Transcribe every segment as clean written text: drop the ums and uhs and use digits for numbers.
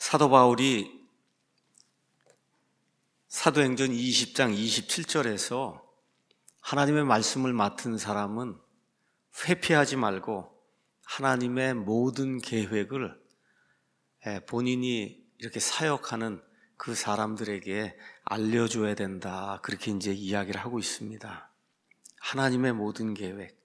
사도 바울이 사도행전 20장 27절에서 하나님의 말씀을 맡은 사람은 회피하지 말고 하나님의 모든 계획을 본인이 이렇게 사역하는 그 사람들에게 알려줘야 된다. 그렇게 이제 이야기를 하고 있습니다. 하나님의 모든 계획,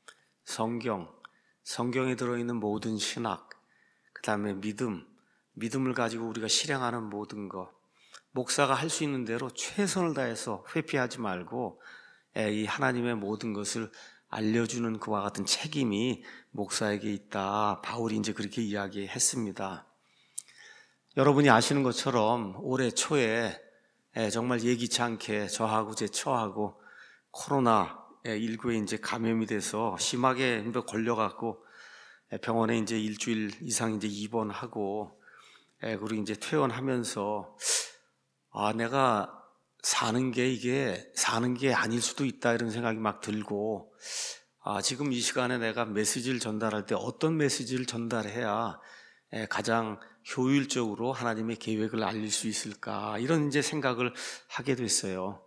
성경에 들어있는 모든 신학, 그 다음에 믿음을 가지고 우리가 실행하는 모든 것, 목사가 할 수 있는 대로 최선을 다해서 회피하지 말고 이 하나님의 모든 것을 알려주는 그와 같은 책임이 목사에게 있다. 바울이 이제 그렇게 이야기했습니다. 여러분이 아시는 것처럼 올해 초에 정말 예기치 않게 저하고 제 처하고 코로나19에 이제 감염이 돼서 심하게 걸려갖고 병원에 이제 일주일 이상 이제 입원하고 그리고 이제 퇴원하면서 내가 사는 게 아닐 수도 있다 이런 생각이 막 들고 지금 이 시간에 내가 메시지를 전달할 때 어떤 메시지를 전달해야 가장 효율적으로 하나님의 계획을 알릴 수 있을까 이런 이제 생각을 하게 됐어요.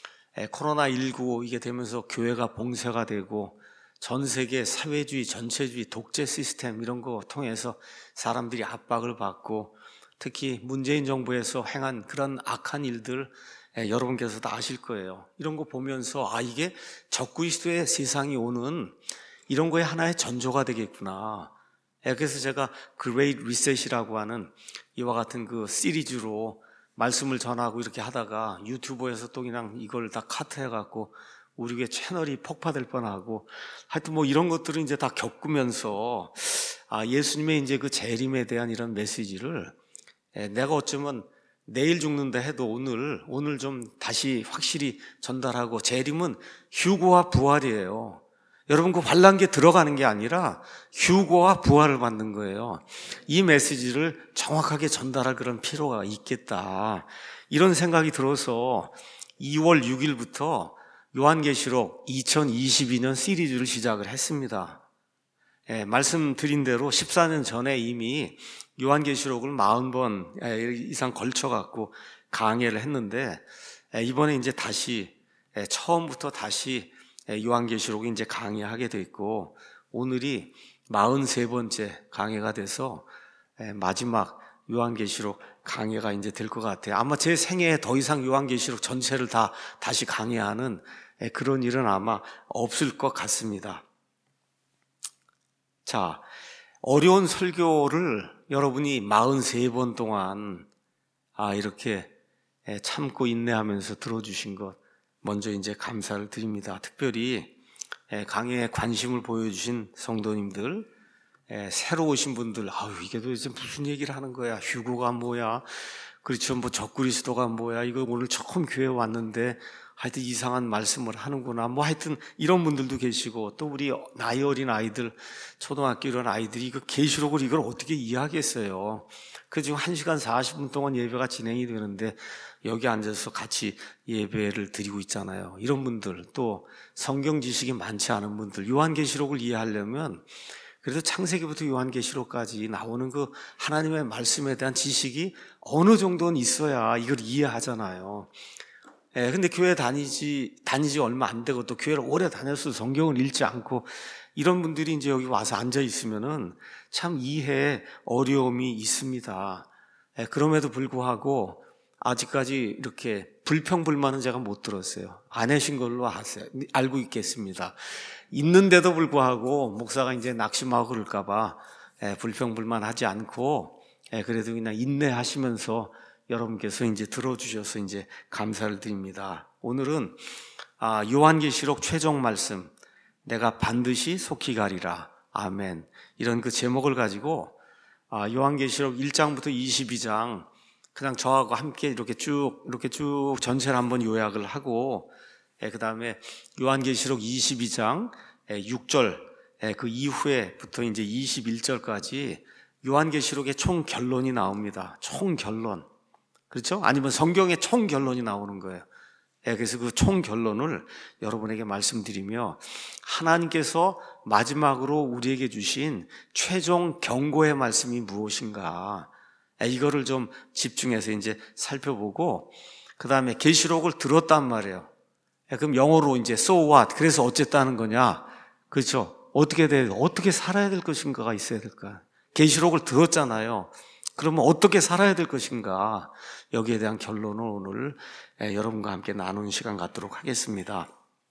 코로나19 이게 되면서 교회가 봉쇄가 되고 전 세계 사회주의, 전체주의, 독재 시스템 이런 거 통해서 사람들이 압박을 받고 특히 문재인 정부에서 행한 그런 악한 일들 여러분께서 다 아실 거예요. 이런 거 보면서 이게 적그리스도의 세상이 오는 이런 거에 하나의 전조가 되겠구나. 그래서 제가 Great Reset이라고 하는 이와 같은 그 시리즈로 말씀을 전하고 이렇게 하다가 유튜브에서 또 그냥 이걸 다 카트해갖고 우리 교회 채널이 폭파될 뻔하고 하여튼 뭐 이런 것들을 이제 다 겪으면서 예수님의 이제 그 재림에 대한 이런 메시지를 내가 어쩌면 내일 죽는다 해도 오늘 좀 다시 확실히 전달하고 재림은 휴거와 부활이에요. 여러분 그 환란기에 들어가는 게 아니라 휴거와 부활을 받는 거예요. 이 메시지를 정확하게 전달할 그런 필요가 있겠다. 이런 생각이 들어서 2월 6일부터 요한계시록 2022년 시리즈를 시작을 했습니다. 말씀드린 대로 14년 전에 이미 요한계시록을 40번 이상 걸쳐갖고 강해를 했는데 이번에 이제 다시 처음부터 다시 요한계시록이 이제 강의하게 돼 있고 오늘이 43번째 강의가 돼서 마지막 요한계시록 강의가 이제 될 것 같아요. 아마 제 생애에 더 이상 요한계시록 전체를 다 다시 강의하는 그런 일은 아마 없을 것 같습니다. 자, 어려운 설교를 여러분이 43번 동안 이렇게 참고 인내하면서 들어주신 것 먼저 이제 감사를 드립니다. 특별히 강의에 관심을 보여주신 성도님들, 새로 오신 분들, 이게 도대체 무슨 얘기를 하는 거야? 휴거가 뭐야? 그렇죠. 뭐 적그리스도가 뭐야? 이거 오늘 처음 교회 왔는데 하여튼 이상한 말씀을 하는구나. 뭐 하여튼 이런 분들도 계시고 또 우리 나이 어린 아이들, 초등학교 이런 아이들이 그 계시록을 이걸 어떻게 이해하겠어요? 그 지금 1시간 40분 동안 예배가 진행이 되는데 여기 앉아서 같이 예배를 드리고 있잖아요. 이런 분들, 또 성경 지식이 많지 않은 분들, 요한계시록을 이해하려면 그래도 창세기부터 요한계시록까지 나오는 그 하나님의 말씀에 대한 지식이 어느 정도는 있어야 이걸 이해하잖아요. 근데 교회 다니지 얼마 안 되고 또 교회를 오래 다녔어도 성경을 읽지 않고 이런 분들이 이제 여기 와서 앉아 있으면은 참 이해에 어려움이 있습니다. 그럼에도 불구하고 아직까지 이렇게 불평불만은 제가 못 들었어요. 안 하신 걸로 알고 있겠습니다. 있는데도 불구하고 목사가 이제 낙심하고 그럴까봐 불평불만 하지 않고 그래도 그냥 인내하시면서 여러분께서 이제 들어주셔서 이제 감사를 드립니다. 오늘은 요한계시록 최종 말씀, 내가 반드시 속히 가리라. 아멘. 이런 그 제목을 가지고 요한계시록 1장부터 22장 그냥 저하고 함께 이렇게 쭉 전체를 한번 요약을 하고 그 다음에 요한계시록 22장 6절 그 이후에부터 이제 21절까지 요한계시록의 총 결론이 나옵니다. 총 결론. 그렇죠? 아니면 성경의 총 결론이 나오는 거예요. 그래서 그 총 결론을 여러분에게 말씀드리며 하나님께서 마지막으로 우리에게 주신 최종 경고의 말씀이 무엇인가? 이거를 좀 집중해서 이제 살펴보고, 그 다음에 계시록을 들었단 말이에요. 그럼 영어로 이제 so what? 그래서 어쨌다는 거냐? 그렇죠? 어떻게 살아야 될 것인가가 있어야 될까? 계시록을 들었잖아요. 그러면 어떻게 살아야 될 것인가? 여기에 대한 결론을 오늘 여러분과 함께 나누는 시간 갖도록 하겠습니다.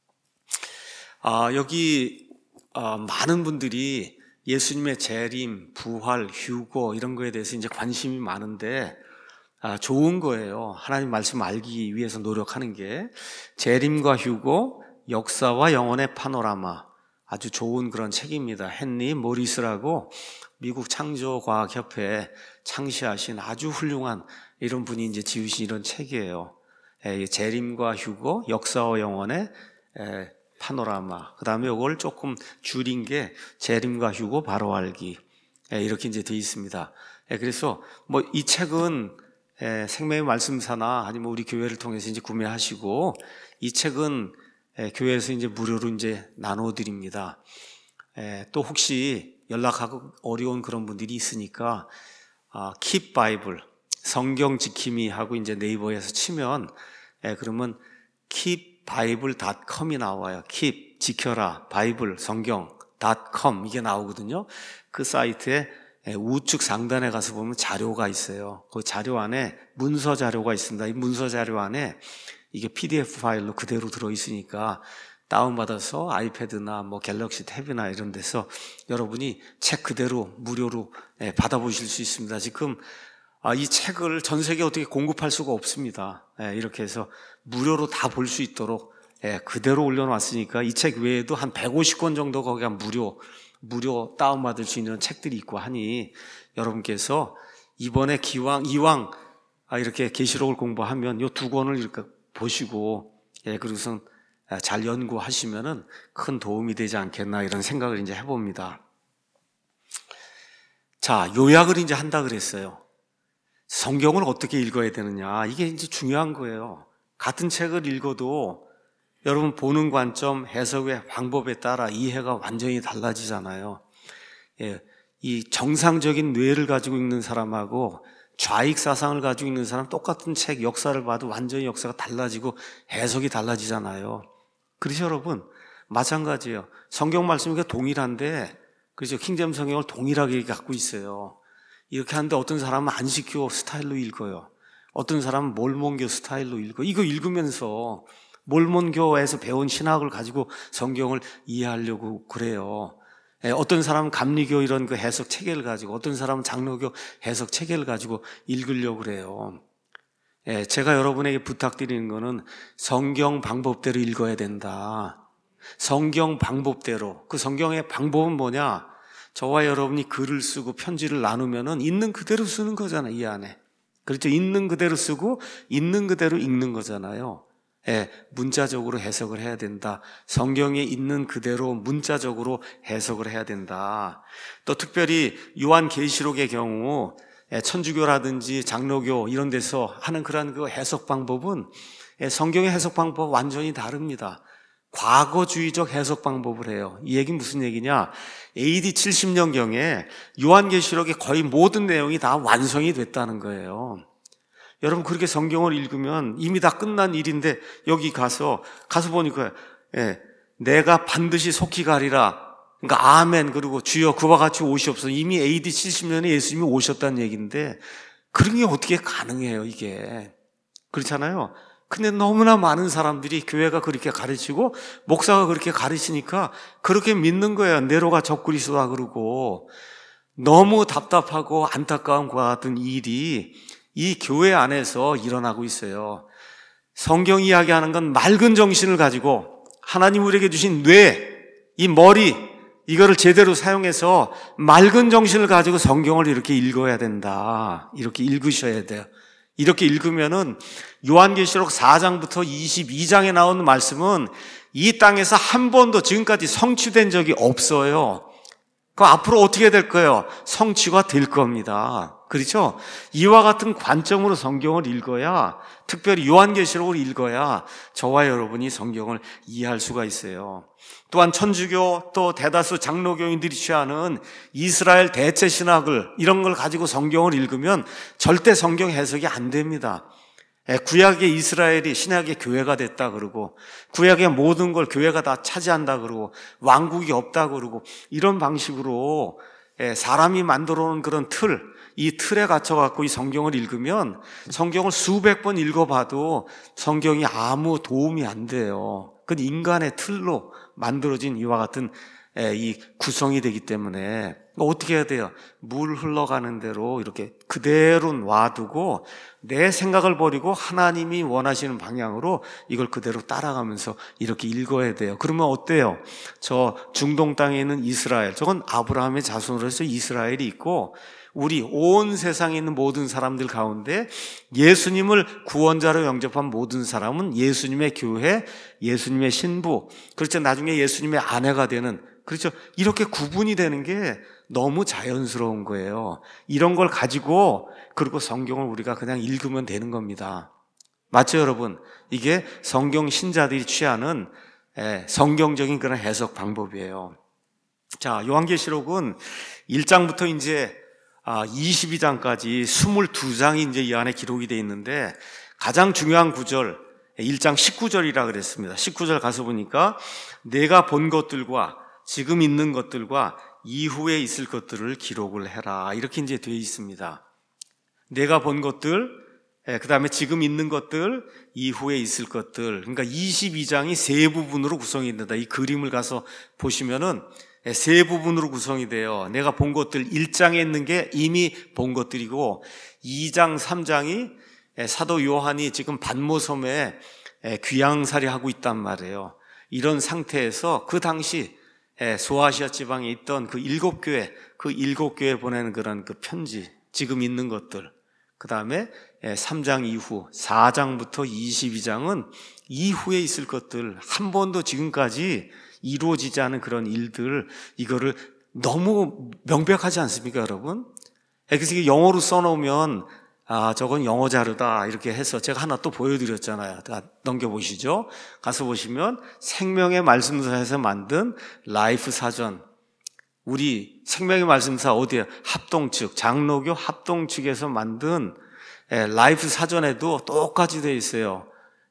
여기 많은 분들이 예수님의 재림, 부활, 휴거 이런 거에 대해서 이제 관심이 많은데 좋은 거예요. 하나님 말씀 알기 위해서 노력하는 게. 재림과 휴거, 역사와 영혼의 파노라마, 아주 좋은 그런 책입니다. 헨리 모리스라고 미국 창조과학협회에 창시하신 아주 훌륭한 이런 분이 이제 지으신 이런 책이에요. 재림과 휴거, 역사와 영혼의 파노라마. 그 다음에 이걸 조금 줄인 게 재림과 휴거 바로 알기. 이렇게 이제 되어 있습니다. 그래서 뭐 이 책은 생명의 말씀사나 아니면 우리 교회를 통해서 이제 구매하시고, 이 책은 교회에서 이제 무료로 이제 나눠드립니다. 또 혹시 연락하기 어려운 그런 분들이 있으니까 Keep Bible, 성경 지킴이 하고 이제 네이버에서 치면 그러면 keepbible.com이 나와요. keep, 지켜라, 바이블, 성경, .com 이게 나오거든요. 그 사이트에 우측 상단에 가서 보면 자료가 있어요. 그 자료 안에 문서 자료가 있습니다. 이 문서 자료 안에 이게 PDF 파일로 그대로 들어있으니까 다운받아서 아이패드나 뭐 갤럭시 탭이나 이런 데서 여러분이 책 그대로 무료로 받아보실 수 있습니다. 지금 이 책을 전 세계에 어떻게 공급할 수가 없습니다. 이렇게 해서 무료로 다 볼 수 있도록 그대로 올려놨으니까 이 책 외에도 한 150권 정도 거기가 무료 다운받을 수 있는 책들이 있고 하니 여러분께서 이번에 이왕 이렇게 계시록을 공부하면 이 두 권을 이렇게 보시고 그리고선 잘 연구하시면은 큰 도움이 되지 않겠나 이런 생각을 이제 해봅니다. 자, 요약을 이제 한다 그랬어요. 성경을 어떻게 읽어야 되느냐, 이게 이제 중요한 거예요. 같은 책을 읽어도 여러분 보는 관점, 해석의 방법에 따라 이해가 완전히 달라지잖아요. 이 정상적인 뇌를 가지고 읽는 사람하고 좌익 사상을 가지고 읽는 사람 똑같은 책 역사를 봐도 완전히 역사가 달라지고 해석이 달라지잖아요. 그래서 여러분 마찬가지예요. 성경 말씀이 동일한데, 그래서 킹제임스 성경을 동일하게 갖고 있어요. 이렇게 하는데 어떤 사람은 안식교 스타일로 읽어요. 어떤 사람은 몰몬교 스타일로 읽어요. 이거 읽으면서 몰몬교에서 배운 신학을 가지고 성경을 이해하려고 그래요. 어떤 사람은 감리교 이런 그 해석 체계를 가지고, 어떤 사람은 장로교 해석 체계를 가지고 읽으려고 그래요. 제가 여러분에게 부탁드리는 거는 성경 방법대로 읽어야 된다. 성경 방법대로. 그 성경의 방법은 뭐냐? 저와 여러분이 글을 쓰고 편지를 나누면은 있는 그대로 쓰는 거잖아요, 이 안에. 그렇죠? 있는 그대로 쓰고 있는 그대로 읽는 거잖아요. 문자적으로 해석을 해야 된다. 성경에 있는 그대로 문자적으로 해석을 해야 된다. 또 특별히 요한계시록의 경우 천주교라든지 장로교 이런 데서 하는 그런 그 해석 방법은 성경의 해석 방법 완전히 다릅니다. 과거주의적 해석 방법을 해요. 이 얘기는 무슨 얘기냐? AD 70년경에 요한계시록의 거의 모든 내용이 다 완성이 됐다는 거예요. 여러분 그렇게 성경을 읽으면 이미 다 끝난 일인데 여기 가서 보니까 내가 반드시 속히 가리라. 그러니까 아멘, 그리고 주여 그와 같이 오시옵소서. 이미 AD 70년에 예수님이 오셨다는 얘기인데 그런 게 어떻게 가능해요, 이게. 그렇잖아요. 근데 너무나 많은 사람들이 교회가 그렇게 가르치고 목사가 그렇게 가르치니까 그렇게 믿는 거예요. 네로가 적그리스도다 그러고. 너무 답답하고 안타까움과 같은 일이 이 교회 안에서 일어나고 있어요. 성경 이야기하는 건 맑은 정신을 가지고 하나님 우리에게 주신 뇌, 이 머리, 이거를 제대로 사용해서 맑은 정신을 가지고 성경을 이렇게 읽어야 된다. 이렇게 읽으셔야 돼요. 이렇게 읽으면은 요한계시록 4장부터 22장에 나오는 말씀은 이 땅에서 한 번도 지금까지 성취된 적이 없어요. 그럼 앞으로 어떻게 될 거예요? 성취가 될 겁니다. 그렇죠? 이와 같은 관점으로 성경을 읽어야, 특별히 요한계시록을 읽어야 저와 여러분이 성경을 이해할 수가 있어요. 또한 천주교 또 대다수 장로교인들이 취하는 이스라엘 대체 신학을, 이런 걸 가지고 성경을 읽으면 절대 성경 해석이 안 됩니다. 구약의 이스라엘이 신약의 교회가 됐다 그러고, 구약의 모든 걸 교회가 다 차지한다 그러고, 왕국이 없다 그러고, 이런 방식으로 사람이 만들어 놓은 그런 이 틀에 갇혀갖고 이 성경을 읽으면 성경을 수백 번 읽어봐도 성경이 아무 도움이 안 돼요. 그건 인간의 틀로 만들어진 이와 같은 이 구성이 되기 때문에 어떻게 해야 돼요? 물 흘러가는 대로 이렇게 그대로 놔두고 내 생각을 버리고 하나님이 원하시는 방향으로 이걸 그대로 따라가면서 이렇게 읽어야 돼요. 그러면 어때요? 저 중동 땅에 있는 이스라엘, 저건 아브라함의 자손으로 해서 이스라엘이 있고, 우리 온 세상에 있는 모든 사람들 가운데 예수님을 구원자로 영접한 모든 사람은 예수님의 교회, 예수님의 신부, 그렇죠, 나중에 예수님의 아내가 되는, 그렇죠, 이렇게 구분이 되는 게 너무 자연스러운 거예요. 이런 걸 가지고 그리고 성경을 우리가 그냥 읽으면 되는 겁니다. 맞죠, 여러분? 이게 성경 신자들이 취하는 성경적인 그런 해석 방법이에요. 자, 요한계시록은 1장부터 이제 22장까지 22장이 이제 이 안에 기록이 되어 있는데, 가장 중요한 구절, 1장 19절이라 그랬습니다. 19절 가서 보니까 내가 본 것들과 지금 있는 것들과 이후에 있을 것들을 기록을 해라, 이렇게 이제 되어 있습니다. 내가 본 것들, 그 다음에 지금 있는 것들, 이후에 있을 것들. 그러니까 22장이 세 부분으로 구성이 된다. 이 그림을 가서 보시면은 세 부분으로 구성이 돼요. 내가 본 것들, 1장에 있는 게 이미 본 것들이고, 2장, 3장이 사도 요한이 지금 반모섬에 귀양살이 하고 있단 말이에요. 이런 상태에서 그 당시 소아시아 지방에 있던 그 7교회, 그 7교회에 보내는 그런 그 편지, 지금 있는 것들. 그 다음에 3장 이후 4장부터 22장은 이후에 있을 것들, 한 번도 지금까지 이루어지지 않은 그런 일들, 이거를 너무 명백하지 않습니까, 여러분? 그래서 이게 영어로 써놓으면 저건 영어 자료다 이렇게 해서 제가 하나 또 보여드렸잖아요. 넘겨보시죠. 가서 보시면 생명의 말씀사에서 만든 라이프 사전, 우리 생명의 말씀사 어디에? 합동측, 장로교 합동측에서 만든 라이프 사전에도 똑같이 되어 있어요.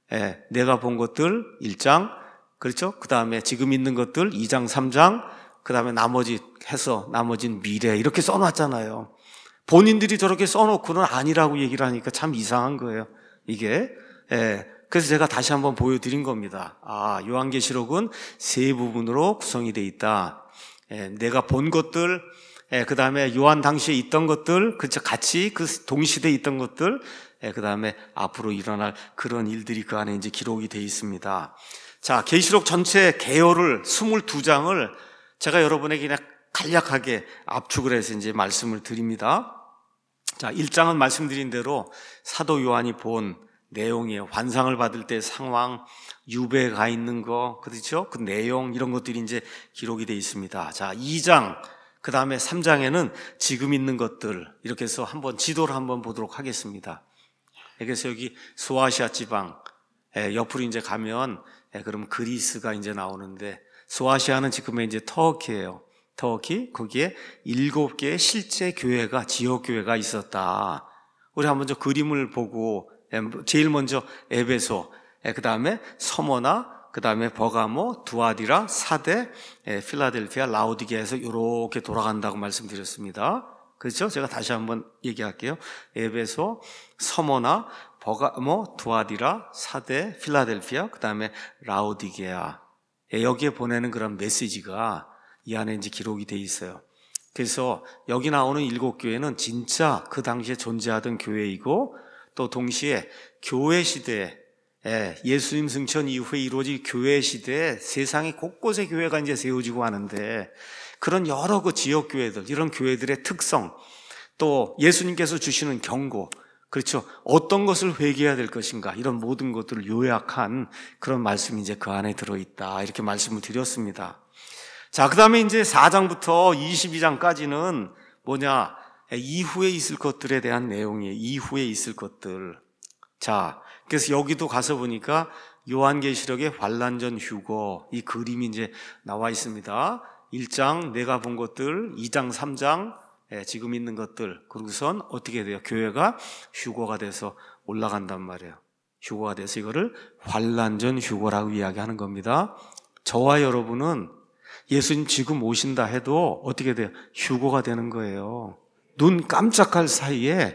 내가 본 것들 1장, 그렇죠? 그 다음에 지금 있는 것들 2장, 3장, 그 다음에 나머지 해서 나머지는 미래, 이렇게 써놨잖아요. 본인들이 저렇게 써놓고는 아니라고 얘기를 하니까 참 이상한 거예요, 이게. 그래서 제가 다시 한번 보여드린 겁니다. 요한계시록은 세 부분으로 구성이 되어 있다. 내가 본 것들, 그 다음에 요한 당시에 있던 것들, 그렇죠, 같이 그 동시대에 있던 것들, 그 다음에 앞으로 일어날 그런 일들이 그 안에 이제 기록이 되어 있습니다. 자, 계시록 전체 개요를 22장을 제가 여러분에게 그냥 간략하게 압축을 해서 이제 말씀을 드립니다. 자, 1장은 말씀드린 대로 사도 요한이 본 내용이에요. 환상을 받을 때 상황, 유배에 가 있는 거, 그렇죠? 그 내용, 이런 것들이 이제 기록이 되어 있습니다. 자, 2장, 그 다음에 3장에는 지금 있는 것들, 이렇게 해서 한번 지도를 한번 보도록 하겠습니다. 그래서 여기 소아시아 지방, 옆으로 이제 가면, 그럼 그리스가 이제 나오는데, 소아시아는 지금 이제 터키예요. 터키, 거기에 7개의 실제 교회가, 지역 교회가 있었다. 우리 한번 저 그림을 보고, 제일 먼저 에베소, 그 다음에 서머나, 그 다음에 버가모, 두아디라, 사데, 필라델피아, 라오디게에서 이렇게 돌아간다고 말씀드렸습니다. 그렇죠? 제가 다시 한번 얘기할게요. 에베소, 서머나, 버가모, 두아디라, 사데, 필라델피아, 그 다음에 라오디게아. 여기에 보내는 그런 메시지가 이 안에 이제 기록이 돼 있어요. 그래서 여기 나오는 7교회는 진짜 그 당시에 존재하던 교회이고, 또 동시에 교회 시대에, 예수님 승천 이후에 이루어진 교회 시대에 세상의 곳곳에 교회가 이제 세워지고 하는데, 그런 여러 그 지역 교회들, 이런 교회들의 특성, 또 예수님께서 주시는 경고, 그렇죠, 어떤 것을 회개해야 될 것인가, 이런 모든 것들을 요약한 그런 말씀이 이제 그 안에 들어있다, 이렇게 말씀을 드렸습니다. 자, 그 다음에 이제 4장부터 22장까지는 뭐냐, 이후에 있을 것들에 대한 내용이에요. 이후에 있을 것들. 자, 그래서 여기도 가서 보니까 요한계시록의 환난전 휴거, 이 그림이 이제 나와 있습니다. 1장 내가 본 것들, 2장 3장 지금 있는 것들, 그리고선 어떻게 돼요? 교회가 휴거가 돼서 올라간단 말이에요. 휴거가 돼서 이거를 환난전 휴거라고 이야기하는 겁니다. 저와 여러분은 예수님 지금 오신다 해도 어떻게 돼요? 휴거가 되는 거예요. 눈 깜짝할 사이에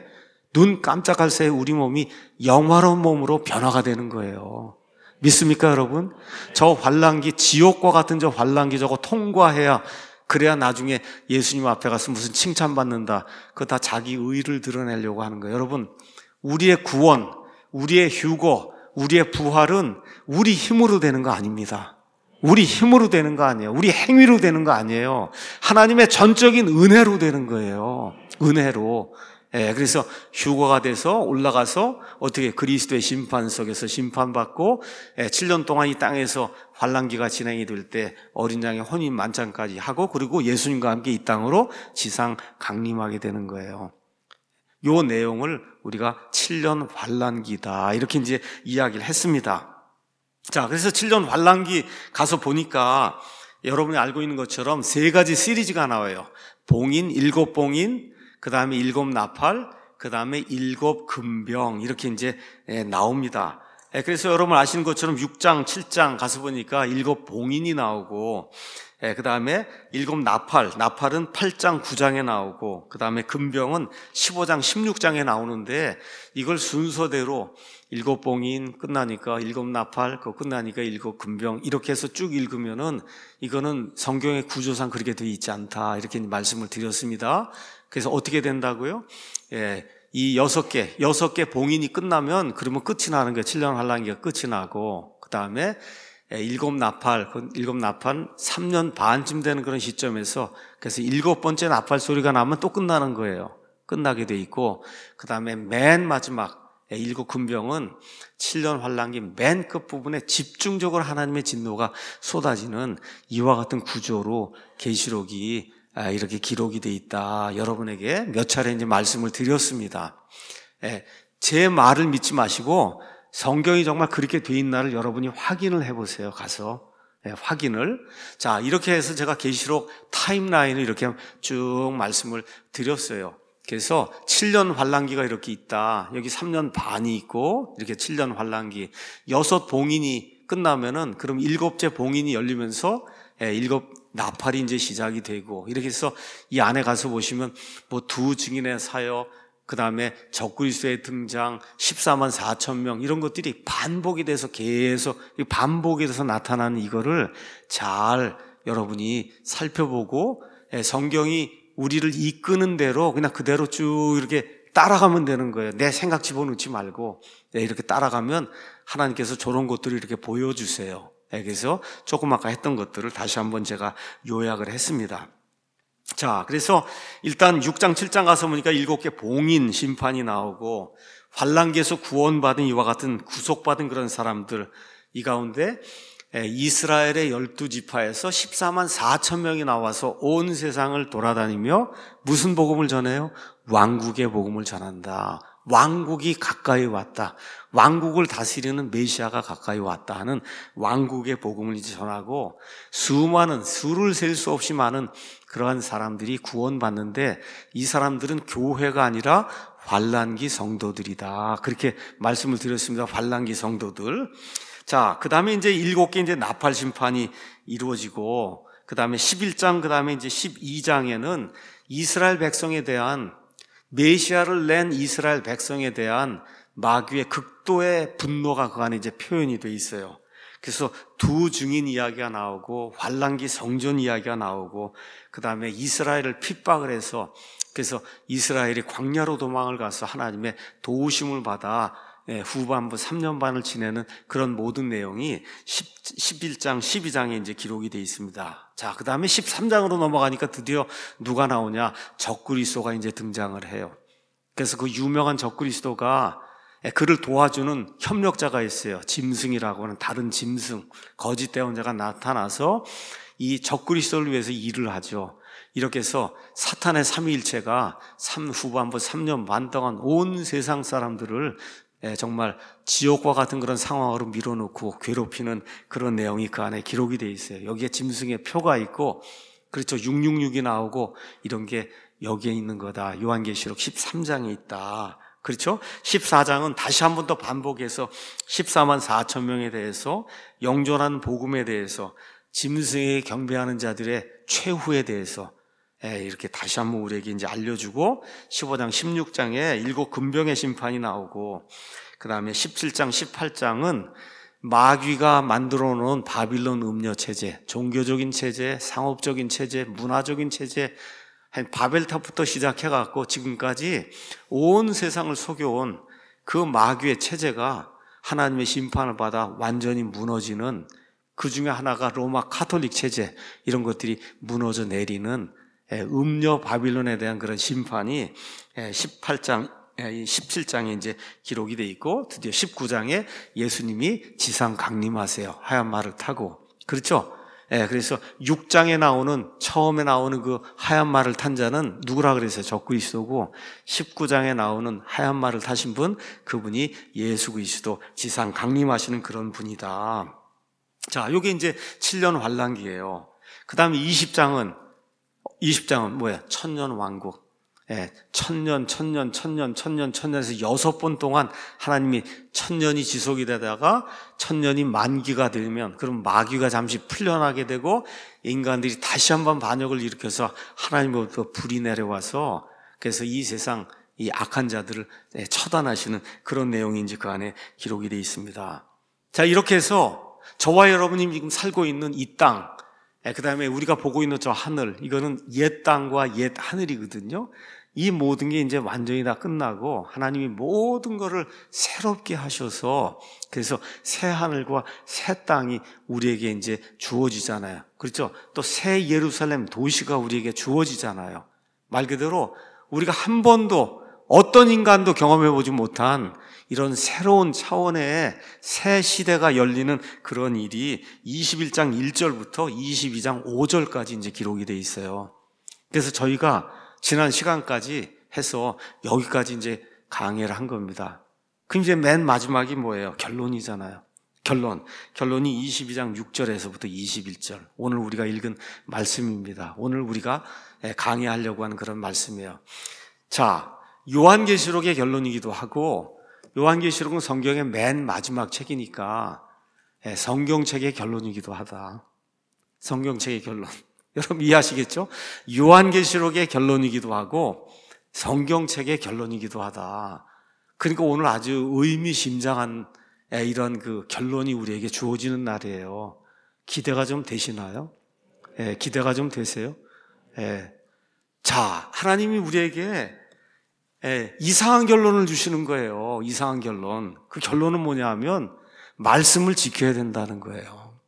우리 몸이 영화로운 몸으로 변화가 되는 거예요. 믿습니까, 여러분? 저 환난기, 지옥과 같은 저 환난기 저거 통과해야, 그래야 나중에 예수님 앞에 가서 무슨 칭찬받는다, 그거 다 자기 의를 드러내려고 하는 거예요. 여러분, 우리의 구원, 우리의 휴거, 우리의 부활은 우리 힘으로 되는 거 아닙니다. 우리 힘으로 되는 거 아니에요. 우리 행위로 되는 거 아니에요. 하나님의 전적인 은혜로 되는 거예요. 은혜로. 그래서 휴거가 돼서 올라가서 어떻게 그리스도의 심판석에서 심판받고 7년 동안 이 땅에서 환난기가 진행이 될 때 어린 양의 혼인 만찬까지 하고, 그리고 예수님과 함께 이 땅으로 지상 강림하게 되는 거예요. 요 내용을 우리가 7년 환난기다 이렇게 이제 이야기를 했습니다. 자, 그래서 7년 환난기 가서 보니까 여러분이 알고 있는 것처럼 3가지 시리즈가 나와요. 봉인, 7봉인, 그 다음에 7나팔, 그 다음에 7금병, 이렇게 이제 나옵니다. 그래서 여러분 아시는 것처럼 6장, 7장 가서 보니까 7봉인이 나오고, 그 다음에 7나팔, 나팔은 8장, 9장에 나오고, 그 다음에 금병은 15장, 16장에 나오는데, 이걸 순서대로 7봉인 끝나니까 7나팔, 그거 끝나니까 7금병, 이렇게 해서 쭉 읽으면은 이거는 성경의 구조상 그렇게 되어 있지 않다, 이렇게 말씀을 드렸습니다. 그래서 어떻게 된다고요? 이 6개 봉인이 끝나면 그러면 끝이 나는 거예요. 7년 환난기가 끝이 나고, 그 다음에 7나팔 3년 반쯤 되는 그런 시점에서, 그래서 7번째 나팔 소리가 나면 또 끝나는 거예요. 끝나게 돼 있고, 그 다음에 맨 마지막 7금병은 7년 환난기 맨 끝부분에 집중적으로 하나님의 진노가 쏟아지는 이와 같은 구조로 계시록이 이렇게 기록이 돼 있다. 여러분에게 몇 차례 이제 말씀을 드렸습니다. 제 말을 믿지 마시고 성경이 정말 그렇게 돼 있나를 여러분이 확인을 해보세요. 가서 확인을. 자, 이렇게 해서 제가 계시록 타임라인을 이렇게 쭉 말씀을 드렸어요. 그래서 7년 환난기가 이렇게 있다. 여기 3년 반이 있고, 이렇게 7년 환난기 6봉인이 끝나면은 그럼 7째 봉인이 열리면서 7나팔이 이제 시작이 되고, 이렇게 해서 이 안에 가서 보시면 뭐 두 증인의 사역, 그 다음에 적그리스도의 등장, 14만 4천 명, 이런 것들이 반복이 돼서 계속 반복이 돼서 나타나는 이거를 잘 여러분이 살펴보고, 성경이 우리를 이끄는 대로 그냥 그대로 쭉 이렇게 따라가면 되는 거예요. 내 생각 집어넣지 말고 이렇게 따라가면 하나님께서 저런 것들을 이렇게 보여주세요. 그래서 조금 아까 했던 것들을 다시 한번 제가 요약을 했습니다. 자, 그래서 일단 6장 7장 가서 보니까 7개 봉인 심판이 나오고, 환난기에서 구원받은 이와 같은 구속받은 그런 사람들, 이 가운데 이스라엘의 12지파에서 14만 4천 명이 나와서 온 세상을 돌아다니며 무슨 복음을 전해요? 왕국의 복음을 전한다. 왕국이 가까이 왔다. 왕국을 다스리는 메시아가 가까이 왔다 하는 왕국의 복음을 이제 전하고, 수많은, 수를 셀 수 없이 많은 그러한 사람들이 구원받는데, 이 사람들은 교회가 아니라 환난기 성도들이다. 그렇게 말씀을 드렸습니다. 환난기 성도들. 자, 그 다음에 이제 7개 이제 나팔 심판이 이루어지고, 그 다음에 11장, 그 다음에 이제 12장에는 이스라엘 백성에 대한, 메시아를 낸 이스라엘 백성에 대한 마귀의 극도의 분노가 그 안에 이제 표현이 돼 있어요. 그래서 두 증인 이야기가 나오고, 환난기 성전 이야기가 나오고, 그 다음에 이스라엘을 핍박을 해서, 그래서 이스라엘이 광야로 도망을 가서 하나님의 도우심을 받아 후반부 3년 반을 지내는 그런 모든 내용이 11장, 12장에 이제 기록이 되어 있습니다. 자, 그 다음에 13장으로 넘어가니까 드디어 누가 나오냐? 적그리스도가 이제 등장을 해요. 그래서 그 유명한 적그리스도가 그를 도와주는 협력자가 있어요. 짐승이라고 하는 다른 짐승, 거짓 대언자가 나타나서 이 적그리스도를 위해서 일을 하죠. 이렇게 해서 사탄의 삼위일체가 후반부 3년 반 동안 온 세상 사람들을 정말 지옥과 같은 그런 상황으로 밀어놓고 괴롭히는 그런 내용이 그 안에 기록이 되어 있어요. 여기에 짐승의 표가 있고, 그렇죠, 666이 나오고 이런 게 여기에 있는 거다. 요한계시록 13장에 있다. 그렇죠? 14장은 다시 한 번 더 반복해서 14만 4천 명에 대해서, 영존한 복음에 대해서, 짐승에 경배하는 자들의 최후에 대해서 이렇게 다시 한번 우리에게 이제 알려주고, 15장, 16장에 7 금병의 심판이 나오고, 그 다음에 17장, 18장은 마귀가 만들어 놓은 바빌론 음녀 체제, 종교적인 체제, 상업적인 체제, 문화적인 체제, 바벨탑부터 시작해갖고 지금까지 온 세상을 속여온 그 마귀의 체제가 하나님의 심판을 받아 완전히 무너지는, 그 중에 하나가 로마 카톨릭 체제, 이런 것들이 무너져 내리는 음녀 바빌론에 대한 그런 심판이 17장에 이제 기록이 돼 있고, 드디어 19장에 예수님이 지상 강림하세요. 하얀 말을 타고. 그렇죠? 그래서 6장에 나오는, 처음에 나오는 그 하얀 말을 탄 자는 누구라 그랬어요? 적그리스도고, 19장에 나오는 하얀 말을 타신 분, 그분이 예수 그리스도, 지상 강림하시는 그런 분이다. 자, 요게 이제 7년 환란기예요. 그 다음에 20장은 뭐야? 천년 왕국. 천년에서 6번 동안 하나님이 천년이 지속이 되다가 천년이 만기가 되면, 그럼 마귀가 잠시 풀려나게 되고 인간들이 다시 한번 반역을 일으켜서 하나님으로부터 불이 내려와서, 그래서 이 세상 이 악한 자들을 처단하시는 그런 내용이 이제 그 안에 기록이 되어 있습니다. 자, 이렇게 해서 저와 여러분이 지금 살고 있는 이 땅, 그 다음에 우리가 보고 있는 저 하늘, 이거는 옛 땅과 옛 하늘이거든요. 이 모든 게 이제 완전히 다 끝나고 하나님이 모든 것을 새롭게 하셔서, 그래서 새 하늘과 새 땅이 우리에게 이제 주어지잖아요. 그렇죠? 또 새 예루살렘 도시가 우리에게 주어지잖아요. 말 그대로 우리가 한 번도 어떤 인간도 경험해보지 못한 이런 새로운 차원의 새 시대가 열리는 그런 일이 21장 1절부터 22장 5절까지 이제 기록이 돼 있어요. 그래서 저희가 지난 시간까지 해서 여기까지 이제 강의를 한 겁니다. 그럼 이제 맨 마지막이 뭐예요? 결론이잖아요. 결론이 22장 6절에서부터 21절. 오늘 우리가 읽은 말씀입니다. 오늘 우리가 강의하려고 하는 그런 말씀이에요. 자, 요한계시록의 결론이기도 하고, 요한계시록은 성경의 맨 마지막 책이니까 성경책의 결론이기도 하다. 성경책의 결론. 여러분 이해하시겠죠? 요한계시록의 결론이기도 하고 성경책의 결론이기도 하다. 그러니까 오늘 아주 의미심장한 이런 그 결론이 우리에게 주어지는 날이에요. 기대가 좀 되시나요? 기대가 좀 되세요? 자, 하나님이 우리에게 이상한 결론을 주시는 거예요. 이상한 결론. 그 결론은 뭐냐 하면 말씀을 지켜야 된다는 거예요.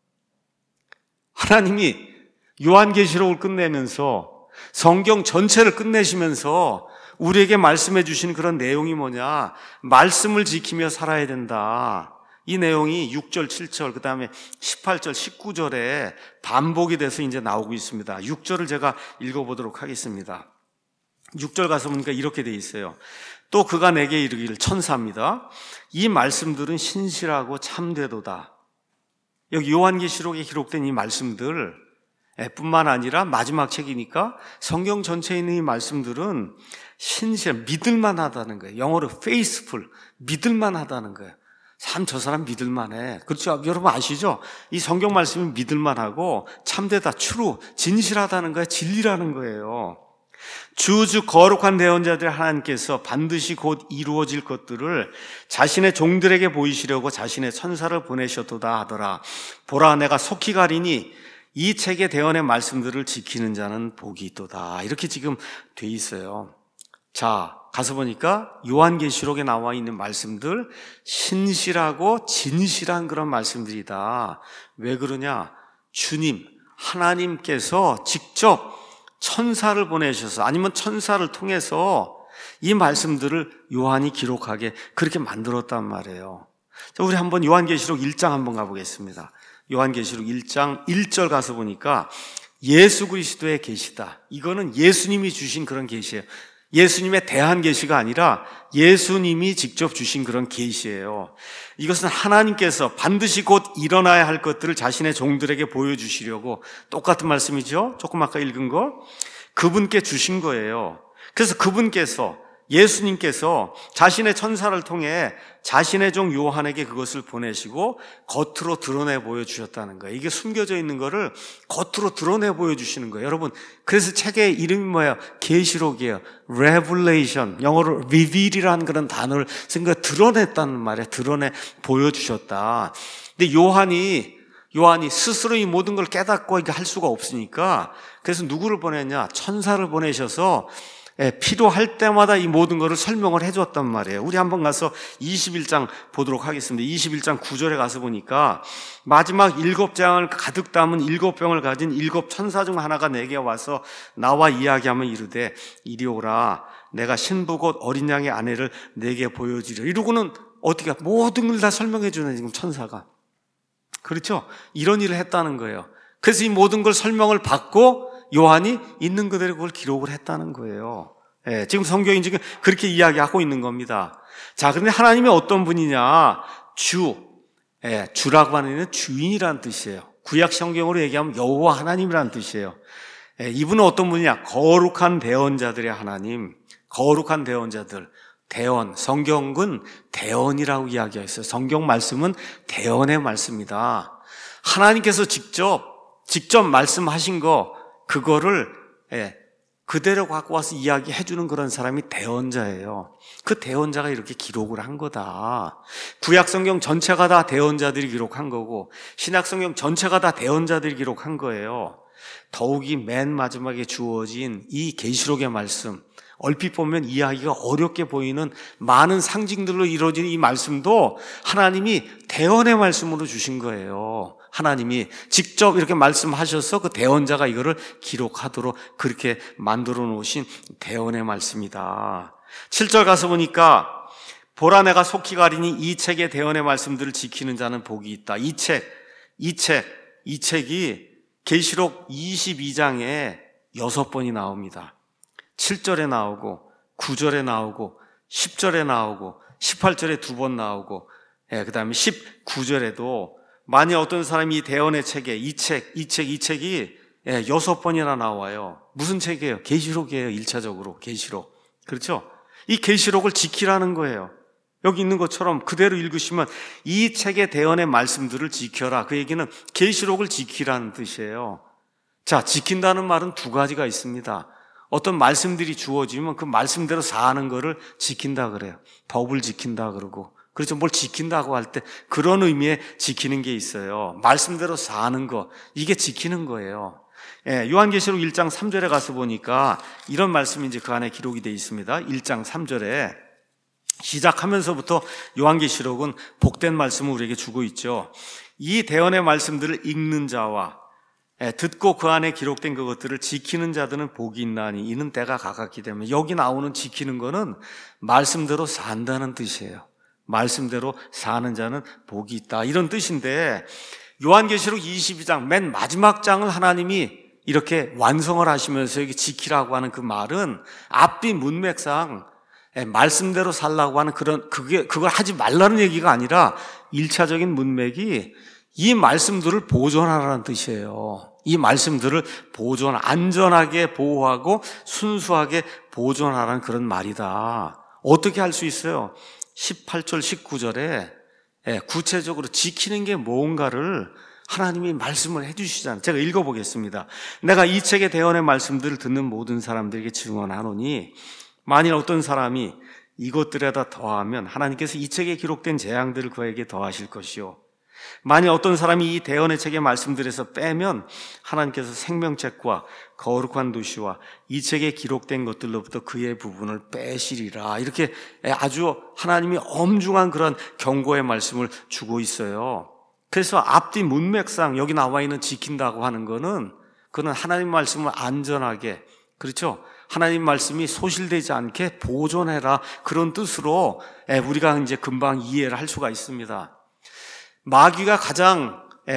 하나님이 요한계시록을 끝내면서 성경 전체를 끝내시면서 우리에게 말씀해 주신 그런 내용이 뭐냐? 말씀을 지키며 살아야 된다. 이 내용이 6절, 7절, 그 다음에 18절, 19절에 반복이 돼서 이제 나오고 있습니다. 6절을 제가 읽어보도록 하겠습니다. 6절 가서 보니까 이렇게 돼 있어요. 또 그가 내게 이르기를, 천사입니다. 이 말씀들은 신실하고 참되도다. 여기 요한계시록에 기록된 이 말씀들 뿐만 아니라 마지막 책이니까 성경 전체에 있는 이 말씀들은 믿을만하다는 거예요. 영어로 faithful, 믿을만하다는 거예요. 참, 저 사람 믿을만해. 그렇죠? 여러분 아시죠? 이 성경 말씀이 믿을만하고 참되다, true, 진실하다는 거예요. 진리라는 거예요. 주주 거룩한 대언자들 하나님께서 반드시 곧 이루어질 것들을 자신의 종들에게 보이시려고 자신의 천사를 보내셨도다 하더라. 보라, 내가 속히 가리니 이 책의 대언의 말씀들을 지키는 자는 복이 있도다. 이렇게 지금 돼 있어요. 자, 가서 보니까 요한계시록에 나와 있는 말씀들, 신실하고 진실한 그런 말씀들이다. 왜 그러냐? 주님, 하나님께서 직접 천사를 보내셔서, 아니면 천사를 통해서 이 말씀들을 요한이 기록하게 그렇게 만들었단 말이에요. 자, 우리 한번 요한계시록 1장 한번 가보겠습니다. 요한계시록 1장 1절 가서 보니까 예수 그리스도의 계시다. 이거는 예수님이 주신 그런 계시예요. 예수님에 대한 계시가 아니라 예수님이 직접 주신 그런 계시예요. 이것은 하나님께서 반드시 곧 일어나야 할 것들을 자신의 종들에게 보여주시려고, 똑같은 말씀이죠. 조금 아까 읽은 거, 그분께 주신 거예요. 그래서 그분께서, 예수님께서 자신의 천사를 통해 자신의 종 요한에게 그것을 보내시고 겉으로 드러내 보여주셨다는 거예요. 이게 숨겨져 있는 거를 겉으로 드러내 보여주시는 거예요. 여러분, 그래서 책의 이름이 뭐예요? 계시록이에요. Revelation, 영어로 reveal이라는 그런 단어를 쓴 거, 드러냈다는 말이에요. 드러내 보여주셨다. 근데 요한이 스스로 이 모든 걸 깨닫고 이게 할 수가 없으니까, 그래서 누구를 보냈냐? 천사를 보내셔서 필요할 때마다 이 모든 것을 설명을 해줬단 말이에요. 우리 한번 가서 21장 보도록 하겠습니다. 21장 9절에 가서 보니까 마지막 7장을 가득 담은 7병을 가진 7 천사 중 하나가 내게 와서 나와 이야기하면 이르되 이리 오라, 내가 신부 곧 어린 양의 아내를 내게 보여주리라. 이러고는 어떻게 모든 걸 다 설명해 주는 지금 천사가, 그렇죠? 이런 일을 했다는 거예요. 그래서 이 모든 걸 설명을 받고 요한이 있는 그대로 그걸 기록을 했다는 거예요. 지금 성경이 지금 그렇게 이야기하고 있는 겁니다. 자, 그런데 하나님이 어떤 분이냐? 주라고 하는 주인이라는 뜻이에요. 구약 성경으로 얘기하면 여호와 하나님이라는 뜻이에요. 이분은 어떤 분이냐? 거룩한 대언자들의 하나님, 거룩한 대언자들. 대언, 성경은 대언이라고 이야기했어요. 성경 말씀은 대언의 말씀이다. 하나님께서 직접 말씀하신 거, 그거를 그대로 갖고 와서 이야기해 주는 그런 사람이 대언자예요. 그 대언자가 이렇게 기록을 한 거다. 구약 성경 전체가 다 대언자들이 기록한 거고, 신약 성경 전체가 다 대언자들이 기록한 거예요. 더욱이 맨 마지막에 주어진 이 계시록의 말씀, 얼핏 보면 이해하기가 어렵게 보이는 많은 상징들로 이루어진 이 말씀도 하나님이 대언의 말씀으로 주신 거예요. 하나님이 직접 이렇게 말씀하셔서 그 대언자가 이거를 기록하도록 그렇게 만들어 놓으신 대언의 말씀이다. 7절 가서 보니까 보라, 내가 속히 가리니 이 책의 대언의 말씀들을 지키는 자는 복이 있다. 이 책이 계시록 22장에 6번이 나옵니다. 7절에 나오고 9절에 나오고 10절에 나오고 18절에 2번 나오고, 그 다음에 19절에도 만약 어떤 사람이 이 대언의 책에 이 책이 6번이나 나와요. 무슨 책이에요? 계시록이에요. 1차적으로 계시록. 그렇죠? 이 계시록을 지키라는 거예요. 여기 있는 것처럼 그대로 읽으시면 이 책의 대언의 말씀들을 지켜라. 그 얘기는 계시록을 지키라는 뜻이에요. 자, 지킨다는 말은 두 가지가 있습니다. 어떤 말씀들이 주어지면 그 말씀대로 사는 거를 지킨다 그래요. 법을 지킨다 그러고. 그렇죠. 뭘 지킨다고 할 때 그런 의미의 지키는 게 있어요. 말씀대로 사는 거, 이게 지키는 거예요. 요한계시록 1장 3절에 가서 보니까 이런 말씀이 이제 그 안에 기록이 되어 있습니다. 1장 3절에 시작하면서부터 요한계시록은 복된 말씀을 우리에게 주고 있죠. 이 대언의 말씀들을 읽는 자와 듣고 그 안에 기록된 그것들을 지키는 자들은 복이 있나니 이는 때가 가깝기 때문에, 여기 나오는 지키는 거는 말씀대로 산다는 뜻이에요. 말씀대로 사는 자는 복이 있다, 이런 뜻인데, 요한계시록 22장 맨 마지막 장을 하나님이 이렇게 완성을 하시면서 여기 지키라고 하는 그 말은 앞뒤 문맥상 말씀대로 살라고 하는 그걸 하지 말라는 얘기가 아니라 1차적인 문맥이 이 말씀들을 보존하라는 뜻이에요. 이 말씀들을 안전하게 보호하고 순수하게 보존하라는 그런 말이다. 어떻게 할 수 있어요? 18절, 19절에 구체적으로 지키는 게 뭔가를 하나님이 말씀을 해주시잖아요. 제가 읽어보겠습니다. 내가 이 책의 대언의 말씀들을 듣는 모든 사람들에게 증언하노니 만일 어떤 사람이 이것들에다 더하면 하나님께서 이 책에 기록된 재앙들을 그에게 더하실 것이요, 만일 어떤 사람이 이 대언의 책의 말씀들에서 빼면 하나님께서 생명책과 거룩한 도시와 이 책에 기록된 것들로부터 그의 부분을 빼시리라. 이렇게 아주 하나님이 엄중한 그런 경고의 말씀을 주고 있어요. 그래서 앞뒤 문맥상 여기 나와 있는 지킨다고 하는 거는 그는 하나님 말씀을 안전하게, 그렇죠? 하나님 말씀이 소실되지 않게 보존해라, 그런 뜻으로 우리가 이제 금방 이해를 할 수가 있습니다. 마귀가 가장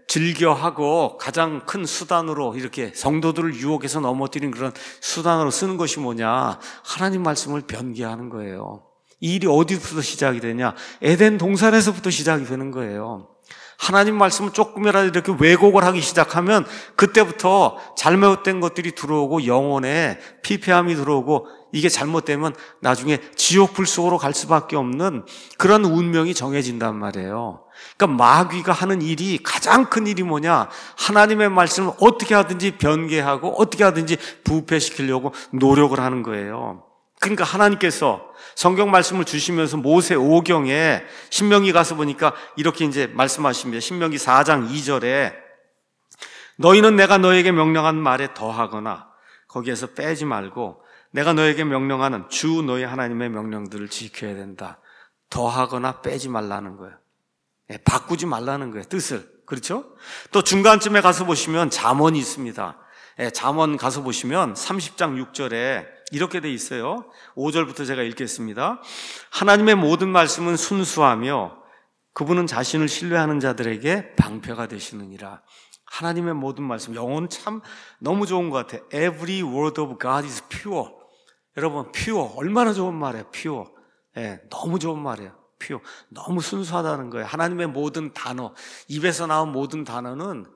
즐겨하고 가장 큰 수단으로 이렇게 성도들을 유혹해서 넘어뜨린 그런 수단으로 쓰는 것이 뭐냐? 하나님 말씀을 변개하는 거예요. 이 일이 어디부터 시작이 되냐? 에덴 동산에서부터 시작이 되는 거예요. 하나님 말씀을 조금이라도 이렇게 왜곡을 하기 시작하면 그때부터 잘못된 것들이 들어오고 영혼에 피폐함이 들어오고 이게 잘못되면 나중에 지옥 불 속으로 갈 수밖에 없는 그런 운명이 정해진단 말이에요. 그러니까 마귀가 하는 일이 가장 큰 일이 뭐냐? 하나님의 말씀을 어떻게 하든지 변개하고 어떻게 하든지 부패시키려고 노력을 하는 거예요. 그러니까 하나님께서 성경 말씀을 주시면서 모세오경에 신명기 가서 보니까 이렇게 이제 말씀하십니다. 신명기 4장 2절에 너희는 내가 너에게 명령한 말에 더하거나 거기에서 빼지 말고 내가 너에게 명령하는 주 너희 하나님의 명령들을 지켜야 된다. 더하거나 빼지 말라는 거예요. 바꾸지 말라는 거예요. 뜻을. 그렇죠? 또 중간쯤에 가서 보시면 잠언이 있습니다. 잠언 가서 보시면 30장 6절에 이렇게 돼 있어요. 5절부터 제가 읽겠습니다. 하나님의 모든 말씀은 순수하며 그분은 자신을 신뢰하는 자들에게 방패가 되시느니라. 하나님의 모든 말씀, 영어는 참 너무 좋은 것 같아요. Every word of God is pure. 여러분, pure 얼마나 좋은 말이에요. pure. 너무 좋은 말이에요. pure. 너무 순수하다는 거예요. 하나님의 모든 단어, 입에서 나온 모든 단어는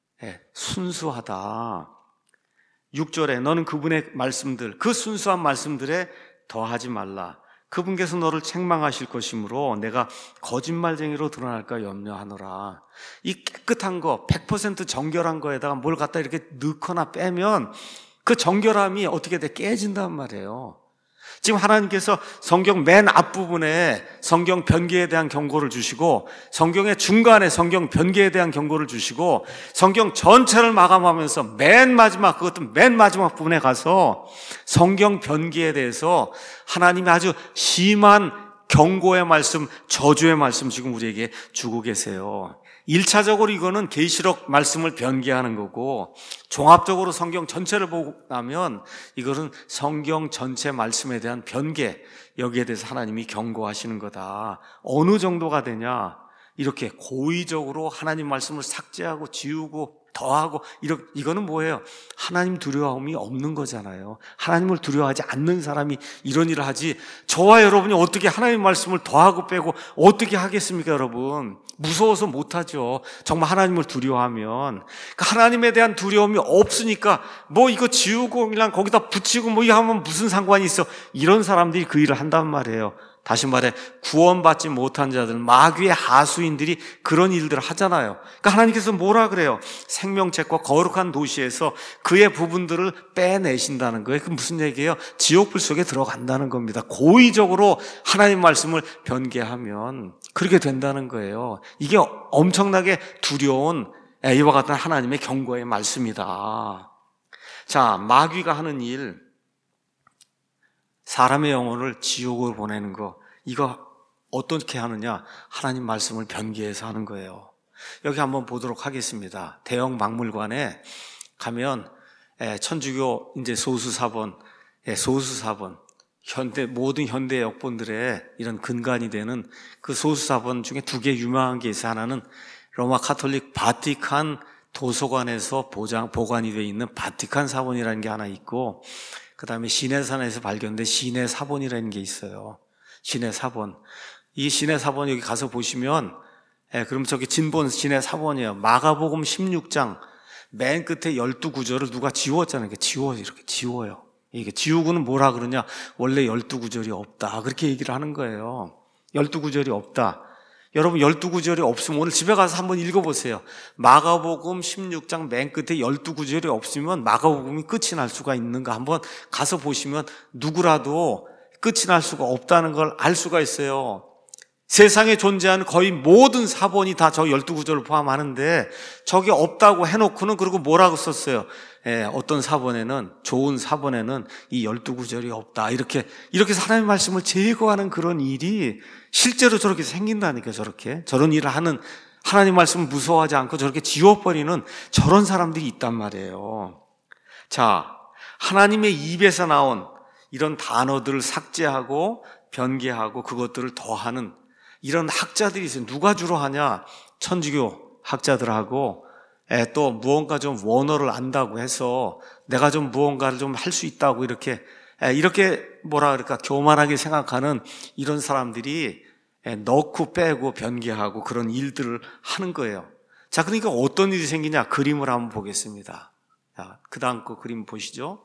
순수하다. 6절에 너는 그분의 말씀들, 그 순수한 말씀들에 더하지 말라. 그분께서 너를 책망하실 것이므로 내가 거짓말쟁이로 드러날까 염려하노라. 이 깨끗한 거, 100% 정결한 거에다가 뭘 갖다 이렇게 넣거나 빼면 그 정결함이 어떻게 돼? 깨진단 말이에요. 지금 하나님께서 성경 맨 앞부분에 성경 변개에 대한 경고를 주시고 성경의 중간에 성경 변개에 대한 경고를 주시고 성경 전체를 마감하면서 맨 마지막 그것도 맨 마지막 부분에 가서 성경 변개에 대해서 하나님이 아주 심한 경고의 말씀, 저주의 말씀 지금 우리에게 주고 계세요. 1차적으로 이거는 계시록 말씀을 변개하는 거고 종합적으로 성경 전체를 보고 나면 이거는 성경 전체 말씀에 대한 변개, 여기에 대해서 하나님이 경고하시는 거다. 어느 정도가 되냐? 이렇게 고의적으로 하나님 말씀을 삭제하고 지우고 더하고 이거는 뭐예요? 하나님 두려움이 없는 거잖아요. 하나님을 두려워하지 않는 사람이 이런 일을 하지 저와 여러분이 어떻게 하나님 말씀을 더하고 빼고 어떻게 하겠습니까, 여러분? 무서워서 못하죠. 정말 하나님을 두려워하면. 하나님에 대한 두려움이 없으니까 뭐 이거 지우고 그냥 거기다 붙이고 뭐 이거 하면 무슨 상관이 있어. 이런 사람들이 그 일을 한단 말이에요. 다시 말해 구원받지 못한 자들, 마귀의 하수인들이 그런 일들을 하잖아요. 그러니까 하나님께서 뭐라 그래요? 생명책과 거룩한 도시에서 그의 부분들을 빼내신다는 거예요. 그 무슨 얘기예요? 지옥불 속에 들어간다는 겁니다. 고의적으로 하나님 말씀을 변개하면 그렇게 된다는 거예요. 이게 엄청나게 두려운 이와 같은 하나님의 경고의 말씀이다. 자, 마귀가 하는 일, 사람의 영혼을 지옥으로 보내는 거, 이거 어떻게 하느냐? 하나님 말씀을 변개해서 하는 거예요. 여기 한번 보도록 하겠습니다. 대형 박물관에 가면 천주교 이제 소수사본, 모든 현대 역본들의 이런 근간이 되는 그 소수사본 중에 두 개 유명한 게 있어요. 하나는 로마 카톨릭 바티칸 도서관에서 보관이 되어 있는 바티칸 사본이라는 게 하나 있고, 그 다음에 시내산에서 발견된 시내사본이라는 게 있어요. 시내사본. 이 시내사본 여기 가서 보시면, 그럼 저기 진본 시내사본이에요. 마가복음 16장 맨 끝에 12구절을 누가 지웠잖아요. 이렇게 지워요. 이게 지우고는 뭐라 그러냐? 원래 12구절이 없다. 그렇게 얘기를 하는 거예요. 12구절이 없다. 여러분 12구절이 없으면 오늘 집에 가서 한번 읽어보세요. 마가복음 16장 맨 끝에 12구절이 없으면 마가복음이 끝이 날 수가 있는가 한번 가서 보시면 누구라도 끝이 날 수가 없다는 걸 알 수가 있어요. 세상에 존재하는 거의 모든 사본이 다 저 12구절을 포함하는데 저게 없다고 해놓고는 그리고 뭐라고 썼어요? 어떤 사본에는, 좋은 사본에는 이 12구절이 없다. 이렇게 하나님의 말씀을 제거하는 그런 일이 실제로 저렇게 생긴다니까, 저런 일을 하는, 하나님 말씀을 무서워하지 않고 저렇게 지워버리는 저런 사람들이 있단 말이에요. 자, 하나님의 입에서 나온 이런 단어들을 삭제하고 변개하고 그것들을 더하는 이런 학자들이 있어요. 누가 주로 하냐? 천주교 학자들하고 또 무언가 좀 원어를 안다고 해서 내가 좀 무언가를 좀 할 수 있다고 이렇게 뭐라 그럴까 교만하게 생각하는 이런 사람들이 넣고 빼고 변개하고 그런 일들을 하는 거예요. 자, 그러니까 어떤 일이 생기냐? 그림을 한번 보겠습니다. 자, 그 다음 거 그림 보시죠.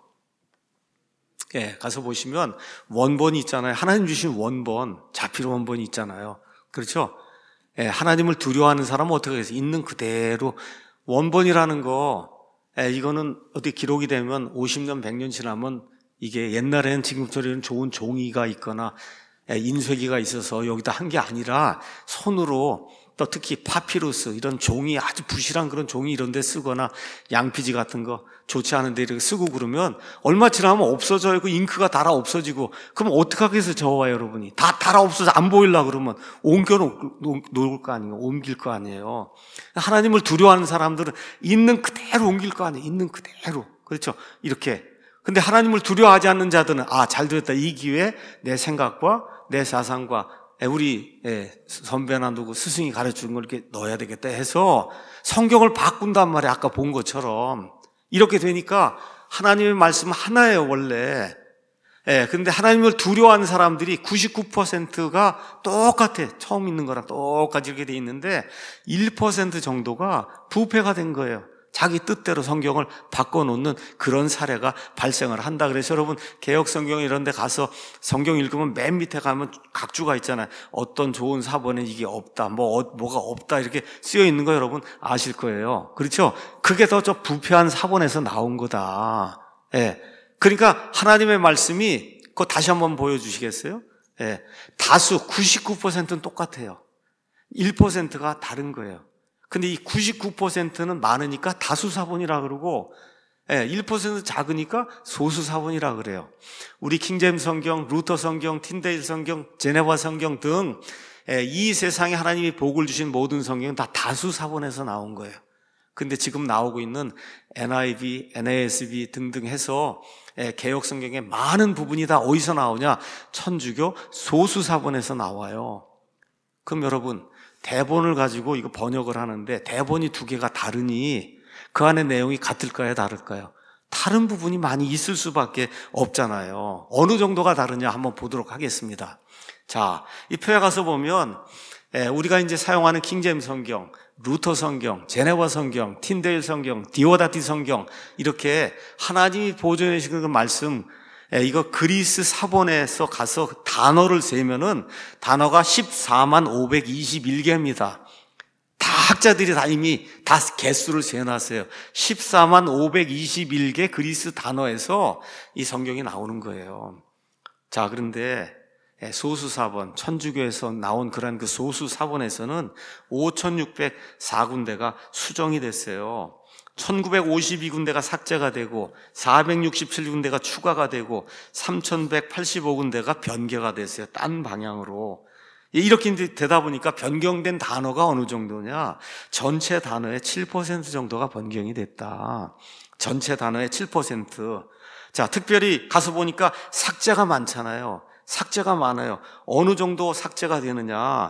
가서 보시면 원본이 있잖아요. 하나님 주신 원본, 자필 원본이 있잖아요. 그렇죠? 하나님을 두려워하는 사람은 어떻게 하겠어요? 있는 그대로 원본이라는 거, 이거는 어떻게 기록이 되면 50년, 100년 지나면 이게 옛날에는 지금처럼 좋은 종이가 있거나 인쇄기가 있어서 여기다 한 게 아니라 손으로 또 특히 파피루스 이런 종이 아주 부실한 그런 종이 이런 데 쓰거나 양피지 같은 거 좋지 않은 데 이렇게 쓰고 그러면 얼마 지나면 없어져요. 그 잉크가 달아 없어지고 그럼 어떻게 하겠어요? 저와 여러분이 다 달아 없어져 안 보이려고 그러면 옮겨 놓을 거 아니에요. 옮길 거 아니에요. 하나님을 두려워하는 사람들은 있는 그대로 옮길 거 아니에요. 있는 그대로. 그렇죠? 이렇게. 근데 하나님을 두려워하지 않는 자들은 잘 됐다. 이 기회에 내 생각과 내 사상과 우리 선배나 누구 스승이 가르쳐준 걸 이렇게 넣어야 되겠다 해서 성경을 바꾼단 말이에요. 아까 본 것처럼. 이렇게 되니까 하나님의 말씀은 하나예요, 원래. 근데 하나님을 두려워하는 사람들이 99%가 똑같아. 처음 있는 거랑 똑같이 이렇게 돼 있는데 1% 정도가 부패가 된 거예요. 자기 뜻대로 성경을 바꿔놓는 그런 사례가 발생을 한다. 그래서 여러분 개역 성경 이런 데 가서 성경 읽으면 맨 밑에 가면 각주가 있잖아요. 어떤 좋은 사본에 이게 없다, 뭐가 없다 이렇게 쓰여 있는 거 여러분 아실 거예요. 그렇죠? 그게 더 저 부패한 사본에서 나온 거다. 그러니까 하나님의 말씀이 그거 다시 한번 보여주시겠어요? 다수 99%는 똑같아요. 1%가 다른 거예요. 근데 이 99%는 많으니까 다수사본이라 그러고 1% 작으니까 소수사본이라 그래요. 우리 킹제임스 성경, 루터 성경, 틴데일 성경, 제네바 성경 등 이 세상에 하나님이 복을 주신 모든 성경은 다 다수사본에서 나온 거예요. 근데 지금 나오고 있는 NIV, NASB 등등 해서 개역 성경의 많은 부분이 다 어디서 나오냐? 천주교 소수사본에서 나와요. 그럼 여러분 대본을 가지고 이거 번역을 하는데 대본이 두 개가 다르니 그 안에 내용이 같을까요? 다를까요? 다른 부분이 많이 있을 수밖에 없잖아요. 어느 정도가 다르냐 한번 보도록 하겠습니다. 자, 이 표에 가서 보면 우리가 이제 사용하는 킹제임스 성경, 루터 성경, 제네바 성경, 틴데일 성경, 디오다티 성경 이렇게 하나님이 보존해 주신 그 말씀 이거 그리스 사본에서 가서 단어를 세면은 단어가 14만 521개입니다. 다 학자들이 다 이미 다 개수를 세놨어요. 14만 521개 그리스 단어에서 이 성경이 나오는 거예요. 자, 그런데 소수사본, 천주교에서 나온 그런 그 소수사본에서는 5,604군데가 수정이 됐어요. 1952군데가 삭제가 되고 467군데가 추가가 되고 3,185군데가 변개가 됐어요. 딴 방향으로. 이렇게 되다 보니까 변경된 단어가 어느 정도냐? 전체 단어의 7% 정도가 변경이 됐다. 전체 단어의 7%. 자, 특별히 가서 보니까 삭제가 많잖아요. 삭제가 많아요. 어느 정도 삭제가 되느냐?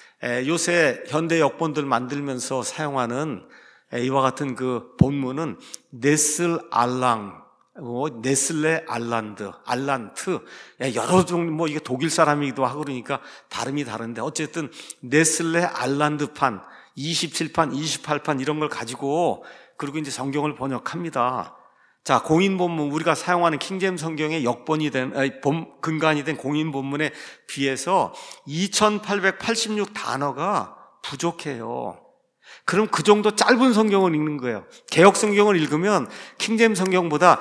요새 현대 역본들 만들면서 사용하는 이와 같은 그 본문은 네슬 알랑, 네슬레 알란드, 알란트, 여러 종류, 이게 독일 사람이기도 하고 그러니까 발음이 다른데 어쨌든 네슬레 알란드판, 27판, 28판 이런 걸 가지고 그리고 이제 성경을 번역합니다. 자, 공인 본문, 우리가 사용하는 킹제임스 성경의 역본이 된, 근간이 된 공인 본문에 비해서 2886 단어가 부족해요. 그럼 그 정도 짧은 성경을 읽는 거예요. 개역 성경을 읽으면 킹제임스 성경보다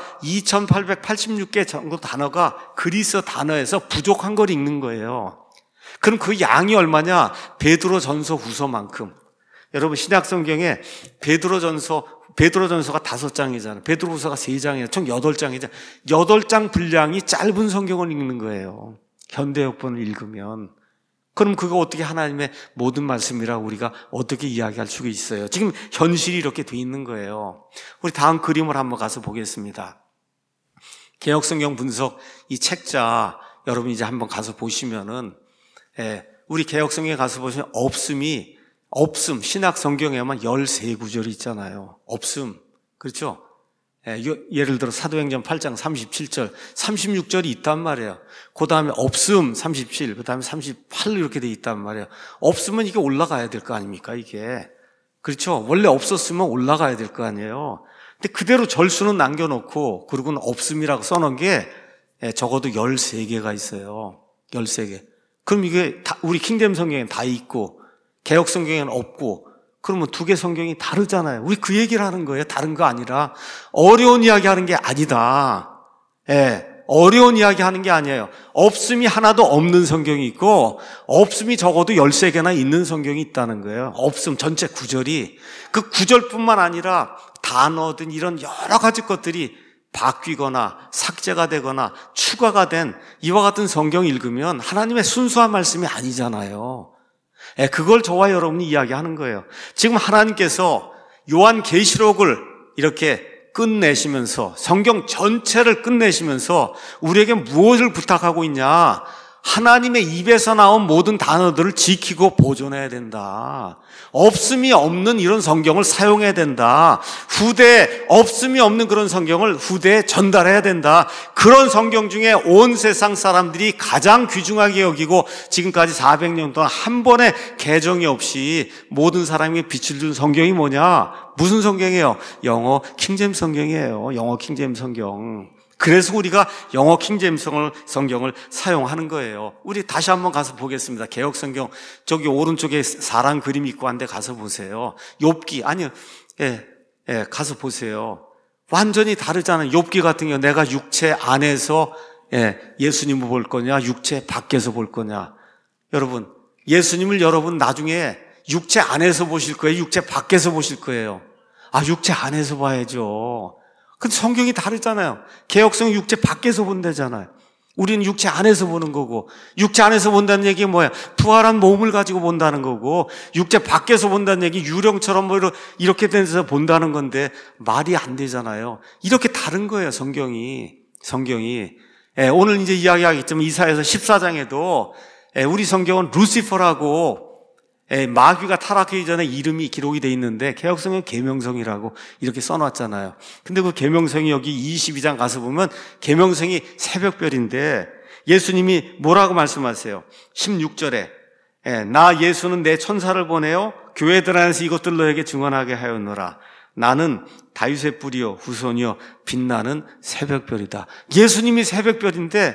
2886개 정도 단어가 그리스 단어에서 부족한 걸 읽는 거예요. 그럼 그 양이 얼마냐? 베드로전서 후서만큼. 여러분 신약 성경에 베드로전서가 5장이잖아요. 베드로후서가 3장이에요. 총 8장이잖아요. 8장 분량이 짧은 성경을 읽는 거예요. 현대 역본을 읽으면. 그럼 그거 어떻게 하나님의 모든 말씀이라고 우리가 어떻게 이야기할 수가 있어요? 지금 현실이 이렇게 돼 있는 거예요. 우리 다음 그림을 한번 가서 보겠습니다. 개역성경 분석 이 책자 여러분 이제 한번 가서 보시면은 우리 개역성경에 가서 보시면 없음이 없음, 신약 성경에만 13구절이 있잖아요. 없음. 그렇죠? 예를 들어 사도행전 8장 37절, 36절이 있단 말이에요. 그 다음에 없음 37, 그 다음에 38 이렇게 돼 있단 말이에요. 없으면 이게 올라가야 될 거 아닙니까, 이게. 그렇죠? 원래 없었으면 올라가야 될 거 아니에요. 근데 그대로 절수는 남겨놓고, 그리고는 없음이라고 써놓은 게 적어도 13개가 있어요. 13개. 그럼 이게 우리 킹잼 성경엔 다 있고, 개역 성경에는 없고, 그러면 두 개 성경이 다르잖아요. 우리 그 얘기를 하는 거예요. 다른 거 아니라. 어려운 이야기 하는 게 아니다. 어려운 이야기 하는 게 아니에요. 없음이 하나도 없는 성경이 있고, 없음이 적어도 13개나 있는 성경이 있다는 거예요. 없음 전체 구절이. 그 구절뿐만 아니라 단어든 이런 여러 가지 것들이 바뀌거나 삭제가 되거나 추가가 된 이와 같은 성경 읽으면 하나님의 순수한 말씀이 아니잖아요. 그걸 저와 여러분이 이야기하는 거예요. 지금 하나님께서 요한계시록을 이렇게 끝내시면서, 성경 전체를 끝내시면서 우리에게 무엇을 부탁하고 있냐? 하나님의 입에서 나온 모든 단어들을 지키고 보존해야 된다. 없음이 없는 이런 성경을 사용해야 된다. 후대에 없음이 없는 그런 성경을 후대에 전달해야 된다. 그런 성경 중에 온 세상 사람들이 가장 귀중하게 여기고 지금까지 400년 동안 한 번의 개정이 없이 모든 사람에게 빛을 준 성경이 뭐냐? 무슨 성경이에요? 영어 킹제임스 성경이에요. 영어 킹제임스 성경. 그래서 우리가 영어 킹제임스 성경을 사용하는 거예요. 우리 다시 한번 가서 보겠습니다. 개역 성경 저기 오른쪽에 사람 그림 있고 한데 가서 보세요. 욥기 아니요, 가서 보세요. 완전히 다르잖아요. 욥기 같은 경우 내가 육체 안에서 예수님을 볼 거냐, 육체 밖에서 볼 거냐. 여러분, 예수님을 여러분 나중에 육체 안에서 보실 거예요, 육체 밖에서 보실 거예요? 육체 안에서 봐야죠. 근데 성경이 다르잖아요. 개역성은 육체 밖에서 본다잖아요. 우리는 육체 안에서 보는 거고, 육체 안에서 본다는 얘기가 뭐야? 부활한 몸을 가지고 본다는 거고, 육체 밖에서 본다는 얘기 유령처럼 뭐 이렇게 된 데서 본다는 건데 말이 안 되잖아요. 이렇게 다른 거예요, 성경이. 오늘 이제 이야기하겠지만 이사야서 14장에도 우리 성경은 루시퍼라고 마귀가 타락하기 전에 이름이 기록이 돼 있는데 개역성은 계명성이라고 이렇게 써놨잖아요. 근데 그 계명성이 여기 22장 가서 보면 계명성이 새벽별인데 예수님이 뭐라고 말씀하세요? 16절에 나 예수는 내 천사를 보내어 교회들 안에서 이것들 너에게 증언하게 하였노라. 나는 다윗의 뿌리요 후손이요 빛나는 새벽별이다. 예수님이 새벽별인데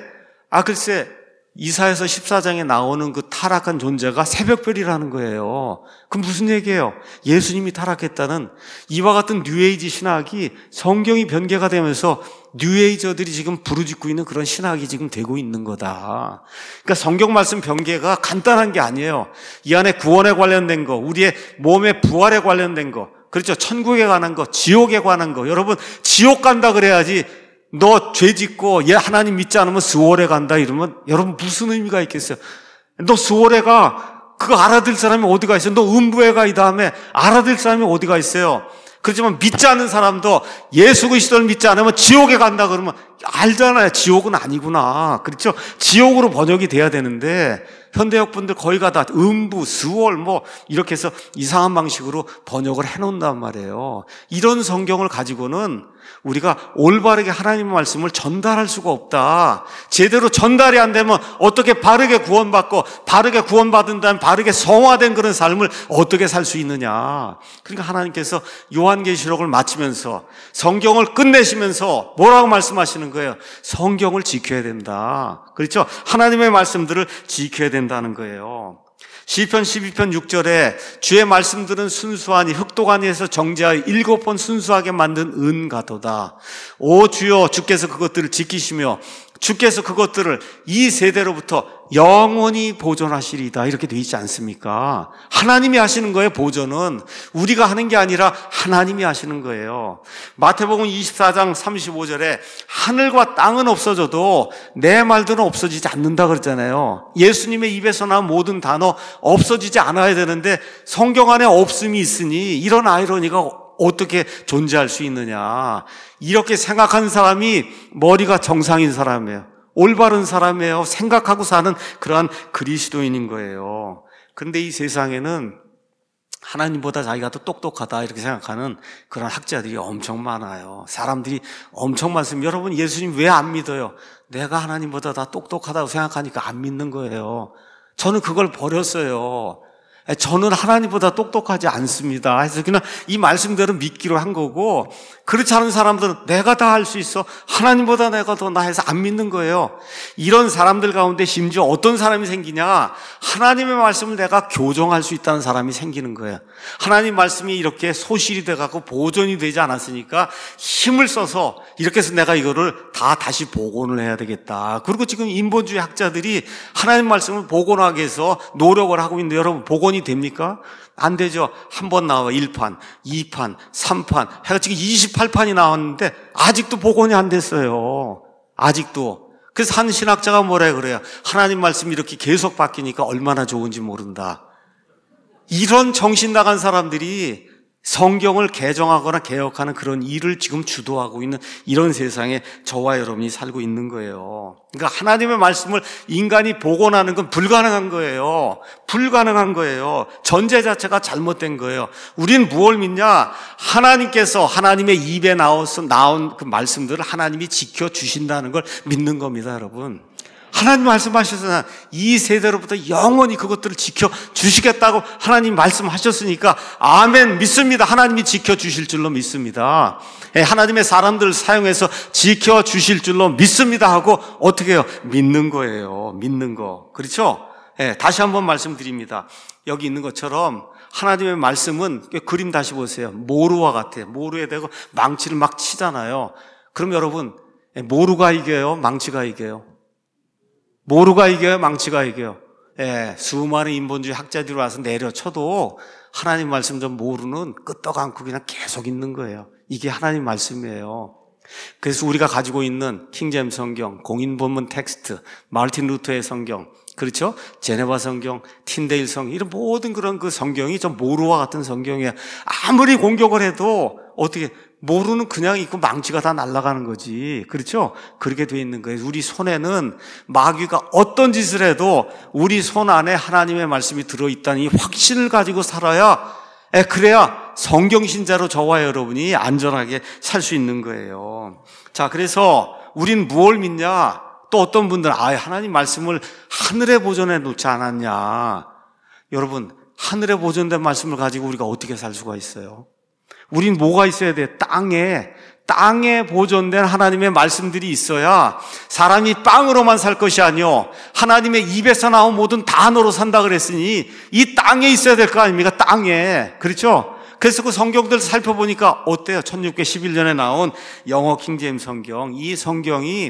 글쎄 이사야서 14장에 나오는 그 타락한 존재가 새벽별이라는 거예요. 그럼 무슨 얘기예요? 예수님이 타락했다는 이와 같은 뉴에이지 신학이 성경이 변개가 되면서 뉴에이저들이 지금 부르짖고 있는 그런 신학이 지금 되고 있는 거다. 그러니까 성경 말씀 변개가 간단한 게 아니에요. 이 안에 구원에 관련된 거, 우리의 몸의 부활에 관련된 거, 그렇죠? 천국에 관한 거, 지옥에 관한 거. 여러분, 지옥 간다 그래야지 너 죄 짓고 하나님 믿지 않으면 스월에 간다 이러면 여러분 무슨 의미가 있겠어요? 너 스월에 가, 그거 알아들 사람이 어디가 있어요? 너 음부에 가, 이 다음에 알아들 사람이 어디가 있어요? 그렇지만 믿지 않는 사람도 예수 그리스도를 믿지 않으면 지옥에 간다 그러면 알잖아요. 지옥은 아니구나. 그렇죠? 지옥으로 번역이 돼야 되는데 현대역 분들 거의 다 음부, 스월 이렇게 해서 이상한 방식으로 번역을 해놓는단 말이에요. 이런 성경을 가지고는 우리가 올바르게 하나님의 말씀을 전달할 수가 없다. 제대로 전달이 안 되면 어떻게 바르게 구원받고 바르게 구원받은 다음에 바르게 성화된 그런 삶을 어떻게 살 수 있느냐. 그러니까 하나님께서 요한계시록을 마치면서 성경을 끝내시면서 뭐라고 말씀하시는 거예요? 성경을 지켜야 된다. 그렇죠? 하나님의 말씀들을 지켜야 된다는 거예요. 시편 12편 6절에 주의 말씀들은 순수하니 흙도가니에서 정제하여 7번 순수하게 만든 은가도다. 오 주여, 주께서 그것들을 지키시며 주께서 그것들을 이 세대로부터 영원히 보존하시리다. 이렇게 되어 있지 않습니까? 하나님이 하시는 거예요. 보존은 우리가 하는 게 아니라 하나님이 하시는 거예요. 마태복음 24장 35절에 하늘과 땅은 없어져도 내 말들은 없어지지 않는다 그랬잖아요. 예수님의 입에서 나온 모든 단어 없어지지 않아야 되는데 성경 안에 없음이 있으니 이런 아이러니가 어떻게 존재할 수 있느냐. 이렇게 생각하는 사람이 머리가 정상인 사람이에요. 올바른 사람이에요. 생각하고 사는 그러한 그리스도인인 거예요. 그런데 이 세상에는 하나님보다 자기가 더 똑똑하다 이렇게 생각하는 그런 학자들이 엄청 많아요. 사람들이 엄청 많습니다. 여러분, 예수님 왜 안 믿어요? 내가 하나님보다 다 똑똑하다고 생각하니까 안 믿는 거예요. 저는 그걸 버렸어요. 저는 하나님보다 똑똑하지 않습니다. 그래서 그냥 이 말씀대로 믿기로 한 거고, 그렇지 않은 사람들은 내가 다 할 수 있어, 하나님보다 내가 더 나아서 안 믿는 거예요. 이런 사람들 가운데 심지어 어떤 사람이 생기냐, 하나님의 말씀을 내가 교정할 수 있다는 사람이 생기는 거예요. 하나님 말씀이 이렇게 소실이 돼갖고 보존이 되지 않았으니까 힘을 써서 이렇게 해서 내가 이거를 다 다시 복원을 해야 되겠다. 그리고 지금 인본주의 학자들이 하나님 말씀을 복원하기 위해서 노력을 하고 있는데, 여러분, 복원이 됩니까? 안 되죠. 한 번 나와 1판, 2판, 3판 해가 지금 28판이 나왔는데 아직도 복원이 안 됐어요. 아직도. 그래서 한 신학자가 뭐라 그래요? 하나님 말씀이 이렇게 계속 바뀌니까 얼마나 좋은지 모른다. 이런 정신 나간 사람들이 성경을 개정하거나 개혁하는 그런 일을 지금 주도하고 있는 이런 세상에 저와 여러분이 살고 있는 거예요. 그러니까 하나님의 말씀을 인간이 복원하는 건 불가능한 거예요. 불가능한 거예요. 전제 자체가 잘못된 거예요. 우린 무엇을 믿냐? 하나님께서 하나님의 입에 나온 그 말씀들을 하나님이 지켜주신다는 걸 믿는 겁니다, 여러분. 하나님 말씀하셔서 이 세대로부터 영원히 그것들을 지켜주시겠다고 하나님 말씀하셨으니까 아멘, 믿습니다. 하나님이 지켜주실 줄로 믿습니다. 하나님의 사람들을 사용해서 지켜주실 줄로 믿습니다 하고 어떻게 해요? 믿는 거예요. 믿는 거. 그렇죠? 다시 한번 말씀드립니다. 여기 있는 것처럼 하나님의 말씀은, 그림 다시 보세요. 모루와 같아요. 모루에 대고 망치를 막 치잖아요. 그럼 여러분, 모루가 이겨요? 망치가 이겨요? 모루가 이겨요? 망치가 이겨요? 수많은 인본주의 학자들이 와서 내려쳐도 하나님 말씀 좀 모르는 끄떡 않고 그냥 계속 있는 거예요. 이게 하나님 말씀이에요. 그래서 우리가 가지고 있는 킹제임스 성경, 공인본문 텍스트, 마르틴 루터의 성경, 그렇죠? 제네바 성경, 틴데일 성경, 이런 모든 그런 그 성경이 좀 모루와 같은 성경이에요. 아무리 공격을 해도 어떻게, 모루는 그냥 있고 망치가 다 날아가는 거지. 그렇죠? 그렇게 돼 있는 거예요. 우리 손에는 마귀가 어떤 짓을 해도 우리 손 안에 하나님의 말씀이 들어있다는 이 확신을 가지고 살아야, 그래야 성경신자로 저와 여러분이 안전하게 살 수 있는 거예요. 자, 그래서 우린 무엇을 믿냐? 또 어떤 분들은 하나님 말씀을 하늘에 보존해 놓지 않았냐? 여러분, 하늘에 보존된 말씀을 가지고 우리가 어떻게 살 수가 있어요? 우린 뭐가 있어야 돼? 땅에 보존된 하나님의 말씀들이 있어야 사람이 빵으로만 살 것이 아니요, 하나님의 입에서 나온 모든 단어로 산다 그랬으니 이 땅에 있어야 될 거 아닙니까? 땅에. 그렇죠? 그래서 그 성경들 살펴보니까 어때요? 1611년에 나온 영어 킹제임스 성경, 이 성경이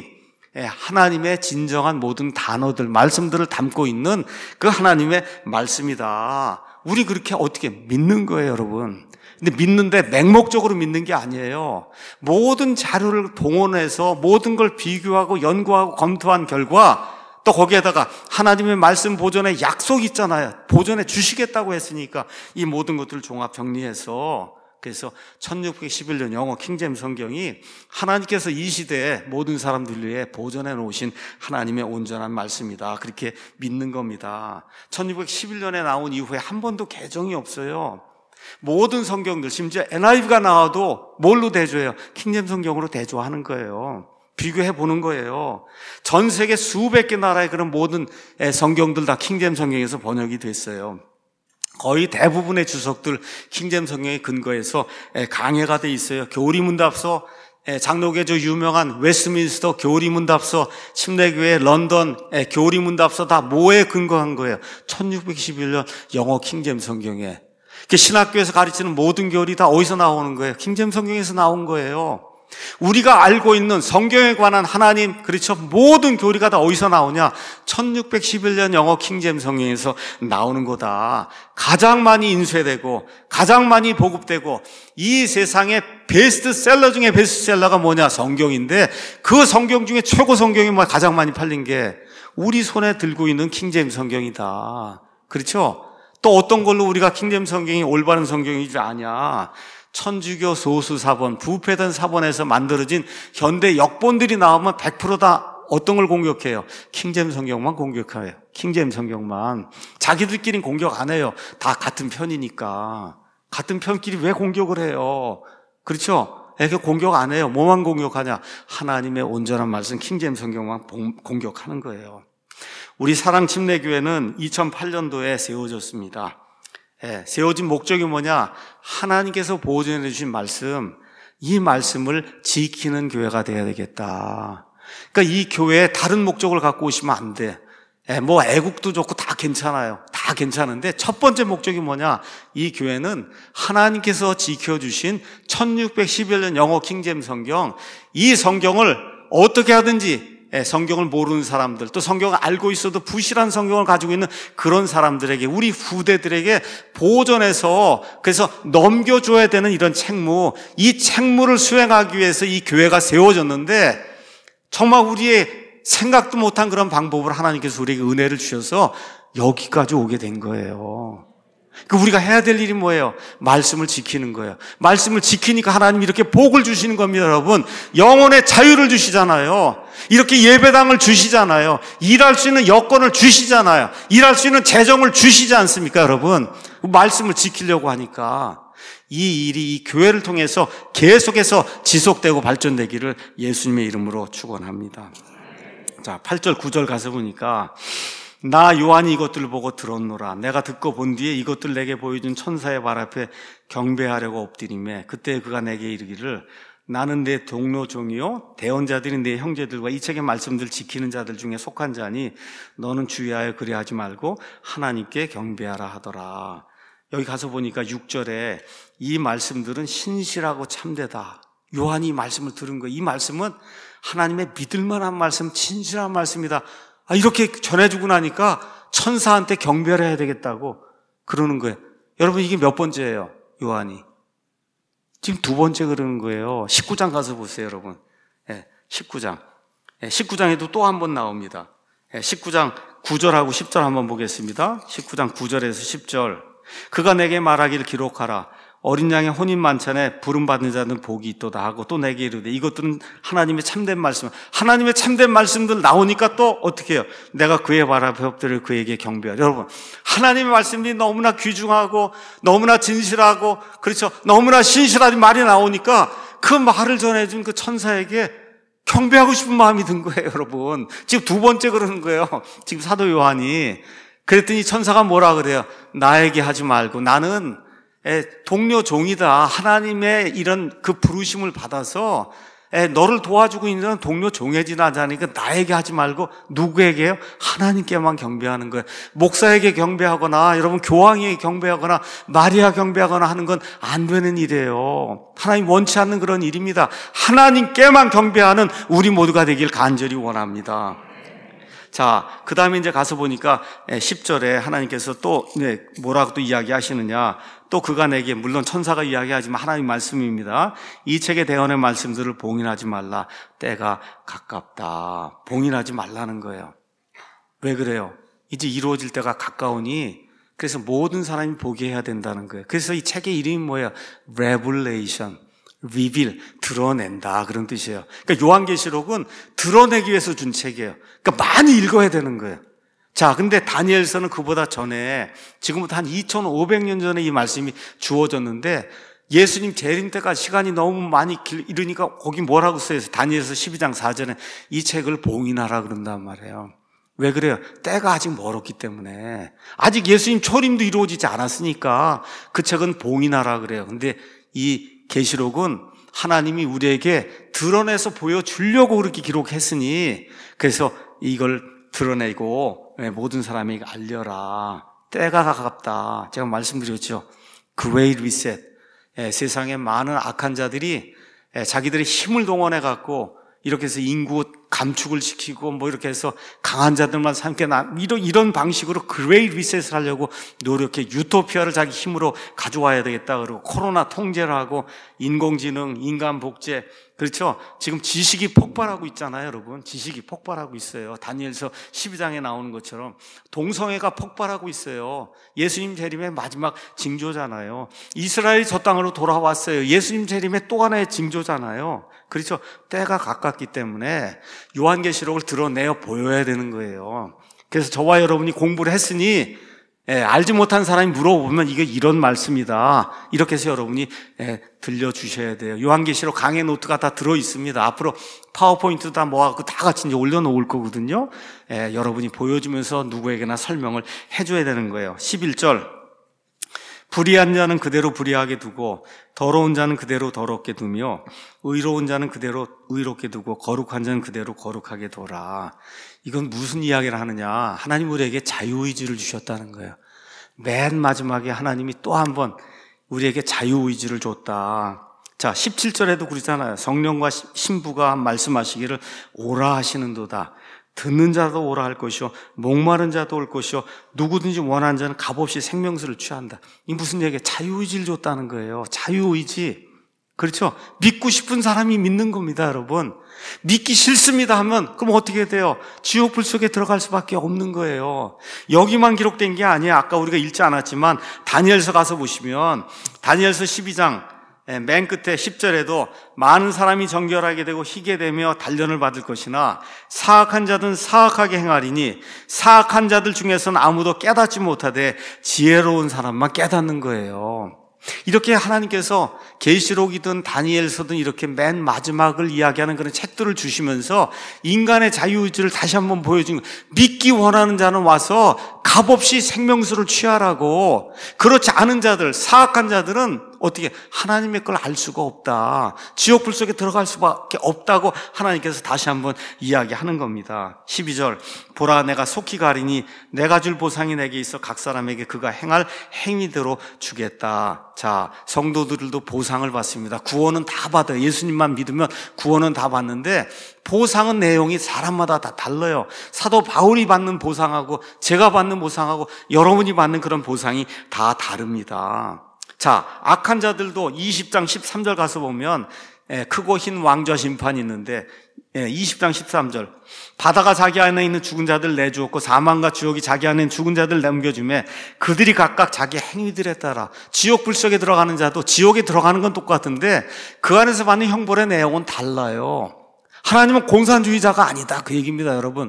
하나님의 진정한 모든 단어들, 말씀들을 담고 있는 그 하나님의 말씀이다. 우리 그렇게 어떻게 믿는 거예요, 여러분? 근데 믿는데 맹목적으로 믿는 게 아니에요. 모든 자료를 동원해서 모든 걸 비교하고 연구하고 검토한 결과, 또 거기에다가 하나님의 말씀 보존의 약속이 있잖아요. 보존해 주시겠다고 했으니까 이 모든 것들을 종합 정리해서, 그래서 1611년 영어 킹제임스 성경이 하나님께서 이 시대에 모든 사람들 위해 보존해 놓으신 하나님의 온전한 말씀이다, 그렇게 믿는 겁니다. 1611년에 나온 이후에 한 번도 개정이 없어요. 모든 성경들, 심지어 NIV가 나와도 뭘로 대조해요? 킹제임스 성경으로 대조하는 거예요. 비교해 보는 거예요. 전 세계 수백 개 나라의 그런 모든 성경들 다 킹제임스 성경에서 번역이 됐어요. 거의 대부분의 주석들 킹제임스 성경에 근거해서 강해가 돼 있어요. 교리문답서, 장로교의 유명한 웨스트민스터 교리문답서, 침례교회 런던 교리문답서 다 뭐에 근거한 거예요? 1611년 영어 킹제임스 성경에. 신학교에서 가르치는 모든 교리 다 어디서 나오는 거예요? 킹제임스 성경에서 나온 거예요. 우리가 알고 있는 성경에 관한 하나님, 그렇죠? 모든 교리가 다 어디서 나오냐? 1611년 영어 킹제임스 성경에서 나오는 거다. 가장 많이 인쇄되고 가장 많이 보급되고 이 세상의 베스트셀러 중에 베스트셀러가 뭐냐? 성경인데 그 성경 중에 최고 성경이 가장 많이 팔린 게 우리 손에 들고 있는 킹제임스 성경이다. 그렇죠? 또 어떤 걸로 우리가 킹제임스 성경이 올바른 성경인 줄 아냐? 천주교 소수 사본, 부패된 사본에서 만들어진 현대 역본들이 나오면 100% 다 어떤 걸 공격해요? 킹제임스 성경만 공격해요. 킹제임스 성경만. 자기들끼리는 공격 안 해요. 다 같은 편이니까. 같은 편끼리 왜 공격을 해요? 그렇죠? 이렇게 공격 안 해요. 뭐만 공격하냐? 하나님의 온전한 말씀 킹제임스 성경만 공격하는 거예요. 우리 사랑침례교회는 2008년도에 세워졌습니다. 세워진 목적이 뭐냐? 하나님께서 보존해 주신 말씀, 이 말씀을 지키는 교회가 되어야 되겠다. 그러니까 이 교회에 다른 목적을 갖고 오시면 안 돼. 뭐 애국도 좋고 다 괜찮아요. 다 괜찮은데 첫 번째 목적이 뭐냐? 이 교회는 하나님께서 지켜주신 1611년 영어 킹제임스 성경, 이 성경을 어떻게 하든지 성경을 모르는 사람들, 또 성경을 알고 있어도 부실한 성경을 가지고 있는 그런 사람들에게, 우리 후대들에게 보존해서 그래서 넘겨줘야 되는 이런 책무, 이 책무를 수행하기 위해서 이 교회가 세워졌는데 정말 우리의 생각도 못한 그런 방법을 하나님께서 우리에게 은혜를 주셔서 여기까지 오게 된 거예요. 우리가 해야 될 일이 뭐예요? 말씀을 지키는 거예요. 말씀을 지키니까 하나님이 이렇게 복을 주시는 겁니다, 여러분. 영혼의 자유를 주시잖아요. 이렇게 예배당을 주시잖아요. 일할 수 있는 여건을 주시잖아요. 일할 수 있는 재정을 주시지 않습니까, 여러분? 말씀을 지키려고 하니까 이 일이 이 교회를 통해서 계속해서 지속되고 발전되기를 예수님의 이름으로 축원합니다. 자, 8절 9절 가서 보니까 나 요한이 이것들을 보고 들었노라. 내가 듣고 본 뒤에 이것들 내게 보여준 천사의 발 앞에 경배하려고 엎드리매 그때 그가 내게 이르기를 나는 내 동료 종이요 대언자들인 내 형제들과 이 책의 말씀들 지키는 자들 중에 속한 자니 너는 주의하여 그리하지 말고 하나님께 경배하라 하더라. 여기 가서 보니까 6절에 이 말씀들은 신실하고 참되다. 요한이 이 말씀을 들은 거예요. 이 말씀은 하나님의 믿을만한 말씀, 진실한 말씀이다. 이렇게 전해주고 나니까 천사한테 경배를 해야 되겠다고 그러는 거예요. 여러분, 이게 몇 번째예요? 요한이 지금 두 번째 그러는 거예요. 19장 가서 보세요, 여러분. 19장 19장에도 또 한 번 나옵니다. 19장 9절하고 10절 한번 보겠습니다. 19장 9절에서 10절. 그가 내게 말하기를 기록하라. 어린 양의 혼인 만찬에 부름받는 자는 복이 있도다 하고 또 내게 이르되 이것들은 하나님의 참된 말씀. 하나님의 참된 말씀들 나오니까 또 어떻게 해요? 내가 그의 발 앞에 엎드려 그에게 경배하라. 여러분, 하나님의 말씀이 너무나 귀중하고 너무나 진실하고 그렇죠, 너무나 신실한 말이 나오니까 그 말을 전해준 그 천사에게 경배하고 싶은 마음이 든 거예요, 여러분. 지금 두 번째 그러는 거예요. 지금 사도 요한이. 그랬더니 천사가 뭐라 그래요? 나에게 하지 말고 나는 동료 종이다. 하나님의 이런 그 부르심을 받아서 너를 도와주고 있는 동료 종에 지나자니까 나에게 하지 말고 누구에게요? 하나님께만 경배하는 거예요. 목사에게 경배하거나 여러분 교황에게 경배하거나 마리아 경배하거나 하는 건 안 되는 일이에요. 하나님 원치 않는 그런 일입니다. 하나님께만 경배하는 우리 모두가 되길 간절히 원합니다. 자, 그 다음에 이제 가서 보니까 10절에 하나님께서 또 뭐라고 또 이야기하시느냐. 또 그가 내게, 물론 천사가 이야기하지만 하나님 말씀입니다. 이 책의 대언의 말씀들을 봉인하지 말라. 때가 가깝다. 봉인하지 말라는 거예요. 왜 그래요? 이제 이루어질 때가 가까우니 그래서 모든 사람이 보게 해야 된다는 거예요. 그래서 이 책의 이름이 뭐예요? Revelation. reveal, 드러낸다, 그런 뜻이에요. 그러니까 요한계시록은 드러내기 위해서 준 책이에요. 그러니까 많이 읽어야 되는 거예요. 자, 근데 다니엘서는 그보다 전에, 지금부터 한 2500년 전에 이 말씀이 주어졌는데 예수님 재림 때까지 시간이 너무 많이 이르니까 거기 뭐라고 써요? 다니엘서 12장 4절에 이 책을 봉인하라 그런단 말이에요. 왜 그래요? 때가 아직 멀었기 때문에, 아직 예수님 초림도 이루어지지 않았으니까 그 책은 봉인하라 그래요. 근데 이 계시록은 하나님이 우리에게 드러내서 보여주려고 그렇게 기록했으니 그래서 이걸 드러내고 모든 사람에게 알려라. 때가 가깝다. 제가 말씀드렸죠. Great Reset. 세상에 많은 악한 자들이 자기들의 힘을 동원해 갖고 이렇게 해서 인구 감축을 시키고 뭐 이렇게 해서 강한 자들만 삼게 이런 방식으로 그레이트 리셋을 하려고 노력해 유토피아를 자기 힘으로 가져와야 되겠다 그러고 코로나 통제를 하고 인공지능, 인간 복제, 그렇죠? 지금 지식이 폭발하고 있잖아요, 여러분. 지식이 폭발하고 있어요. 다니엘서 12장에 나오는 것처럼 동성애가 폭발하고 있어요. 예수님 재림의 마지막 징조잖아요. 이스라엘이 저 땅으로 돌아왔어요. 예수님 재림의 또 하나의 징조잖아요. 그렇죠? 때가 가깝기 때문에 요한계시록을 드러내어 보여야 되는 거예요. 그래서 저와 여러분이 공부를 했으니 알지 못한 사람이 물어보면 이게 이런 말씀이다, 이렇게 해서 여러분이 들려주셔야 돼요. 요한계시록 강의 노트가 다 들어있습니다. 앞으로 파워포인트 다 모아갖고 다 같이 이제 올려놓을 거거든요. 여러분이 보여주면서 누구에게나 설명을 해줘야 되는 거예요. 11절, 불의한 자는 그대로 불의하게 두고 더러운 자는 그대로 더럽게 두며 의로운 자는 그대로 의롭게 두고 거룩한 자는 그대로 거룩하게 둬라. 이건 무슨 이야기를 하느냐? 하나님 우리에게 자유의지를 주셨다는 거예요. 맨 마지막에 하나님이 또 한 번 우리에게 자유의지를 줬다. 자, 17절에도 그러잖아요. 성령과 신부가 말씀하시기를 오라 하시는도다. 듣는 자도 오라 할 것이요 목마른 자도 올 것이요 누구든지 원하는 자는 값없이 생명수를 취한다. 이 무슨 얘기예요? 자유의지를 줬다는 거예요. 자유의지. 그렇죠? 믿고 싶은 사람이 믿는 겁니다, 여러분. 믿기 싫습니다 하면 그럼 어떻게 돼요? 지옥 불 속에 들어갈 수밖에 없는 거예요. 여기만 기록된 게 아니에요. 아까 우리가 읽지 않았지만 다니엘서 가서 보시면 다니엘서 12장 맨 끝에 10절에도 많은 사람이 정결하게 되고 희게 되며 단련을 받을 것이나 사악한 자들은 사악하게 행하리니 사악한 자들 중에서는 아무도 깨닫지 못하되 지혜로운 사람만 깨닫는 거예요. 이렇게 하나님께서 계시록이든 다니엘서든 이렇게 맨 마지막을 이야기하는 그런 책들을 주시면서 인간의 자유의지를 다시 한번 보여준 거예요. 믿기 원하는 자는 와서 값없이 생명수를 취하라고. 그렇지 않은 자들, 사악한 자들은 어떻게 하나님의 걸 알 수가 없다, 지옥불 속에 들어갈 수밖에 없다고 하나님께서 다시 한번 이야기하는 겁니다. 12절, 보라 내가 속히 가리니 내가 줄 보상이 내게 있어 각 사람에게 그가 행할 행위대로 주겠다. 자, 성도들도 보상을 받습니다. 구원은 다 받아요. 예수님만 믿으면 구원은 다 받는데 보상은 내용이 사람마다 다 달라요. 사도 바울이 받는 보상하고 제가 받는 보상하고 여러분이 받는 그런 보상이 다 다릅니다. 자, 악한 자들도 20장 13절 가서 보면 크고 흰 왕좌 심판이 있는데 20장 13절, 바다가 자기 안에 있는 죽은 자들 내주었고 사망과 지옥이 자기 안에 있는 죽은 자들 남겨주매 그들이 각각 자기 행위들에 따라 지옥 불속에 들어가는 자도 지옥에 들어가는 건 똑같은데 그 안에서 받는 형벌의 내용은 달라요. 하나님은 공산주의자가 아니다, 그 얘기입니다, 여러분.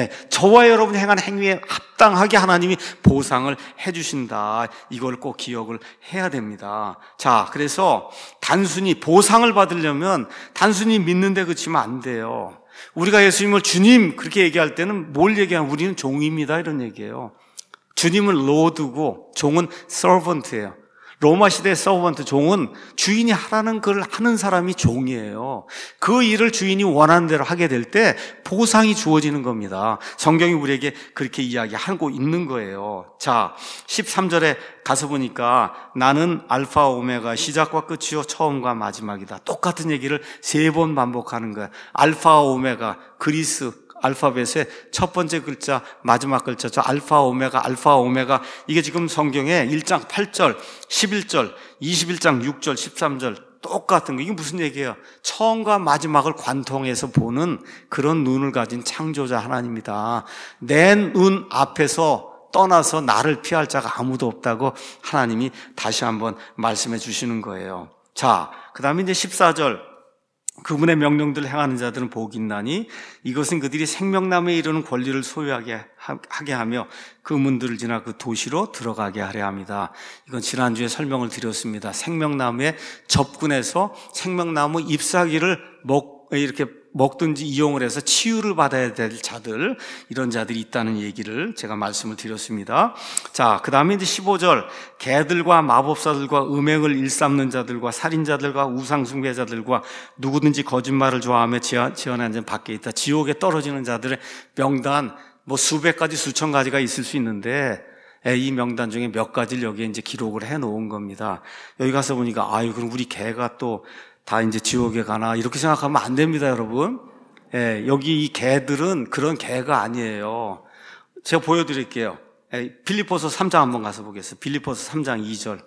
저와 여러분이 행한 행위에 합당하게 하나님이 보상을 해주신다. 이걸 꼭 기억을 해야 됩니다. 자, 그래서 단순히 보상을 받으려면 단순히 믿는데 그치면 안 돼요. 우리가 예수님을 주님 그렇게 얘기할 때는 뭘 얘기하면 우리는 종입니다, 이런 얘기예요. 주님은 로드고 종은 서번트예요. 로마 시대 서번트, 종은 주인이 하라는 걸 하는 사람이 종이에요. 그 일을 주인이 원하는 대로 하게 될 때 보상이 주어지는 겁니다. 성경이 우리에게 그렇게 이야기하고 있는 거예요. 자, 13절에 가서 보니까 나는 알파 오메가, 시작과 끝이요 처음과 마지막이다. 똑같은 얘기를 3번 반복하는 거야. 알파 오메가, 그리스 알파벳의 첫 번째 글자, 마지막 글자, 저 알파 오메가, 이게 지금 성경에 1장 8절, 11절, 21장 6절, 13절 똑같은 거. 이게 무슨 얘기예요? 처음과 마지막을 관통해서 보는 그런 눈을 가진 창조자 하나님이다. 내 눈 앞에서 떠나서 나를 피할 자가 아무도 없다고 하나님이 다시 한번 말씀해 주시는 거예요. 자, 그 다음에 이제 14절, 그분의 명령들을 행하는 자들은 복이 있나니 이것은 그들이 생명나무에 이르는 권리를 소유하게 하며 그 문들을 지나 그 도시로 들어가게 하려 합니다. 이건 지난주에 설명을 드렸습니다. 생명나무에 접근해서 생명나무 잎사귀를 이렇게 먹든지 이용을 해서 치유를 받아야 될 자들, 이런 자들이 있다는 얘기를 제가 말씀을 드렸습니다. 자, 그 다음에 이제 15절, 개들과 마법사들과 음행을 일삼는 자들과 살인자들과 우상숭배자들과 누구든지 거짓말을 좋아하며 지어낸 자 밖에 있다. 지옥에 떨어지는 자들의 명단, 수백 가지 수천 가지가 있을 수 있는데 이 명단 중에 몇 가지를 여기에 이제 기록을 해 놓은 겁니다. 여기 가서 보니까 그럼 우리 개가 또 다 이제 지옥에 가나, 이렇게 생각하면 안 됩니다, 여러분. 여기 이 개들은 그런 개가 아니에요. 제가 보여드릴게요. 빌립보서 3장 한번 가서 보겠습니다. 빌립보서 3장 2절.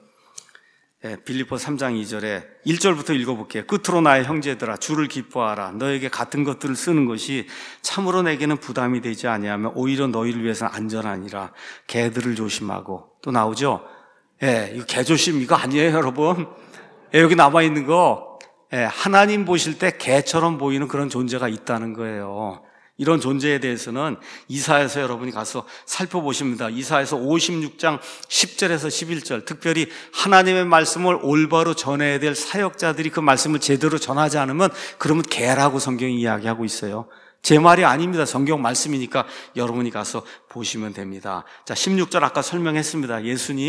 빌립보서 3장 2절에 1절부터 읽어볼게요. 끝으로 나의 형제들아, 주를 기뻐하라. 너에게 같은 것들을 쓰는 것이 참으로 내게는 부담이 되지 아니하며 오히려 너희를 위해서는 안전하니라. 개들을 조심하고. 또 나오죠? 이거 개 조심 이거 아니에요, 여러분. 여기 남아있는 거, 하나님 보실 때 개처럼 보이는 그런 존재가 있다는 거예요. 이런 존재에 대해서는 이사야서 여러분이 가서 살펴보십니다. 이사야서 56장 10절에서 11절, 특별히 하나님의 말씀을 올바로 전해야 될 사역자들이 그 말씀을 제대로 전하지 않으면 그러면 개라고 성경이 이야기하고 있어요. 제 말이 아닙니다. 성경 말씀이니까 여러분이 가서 보시면 됩니다. 자, 16절 아까 설명했습니다.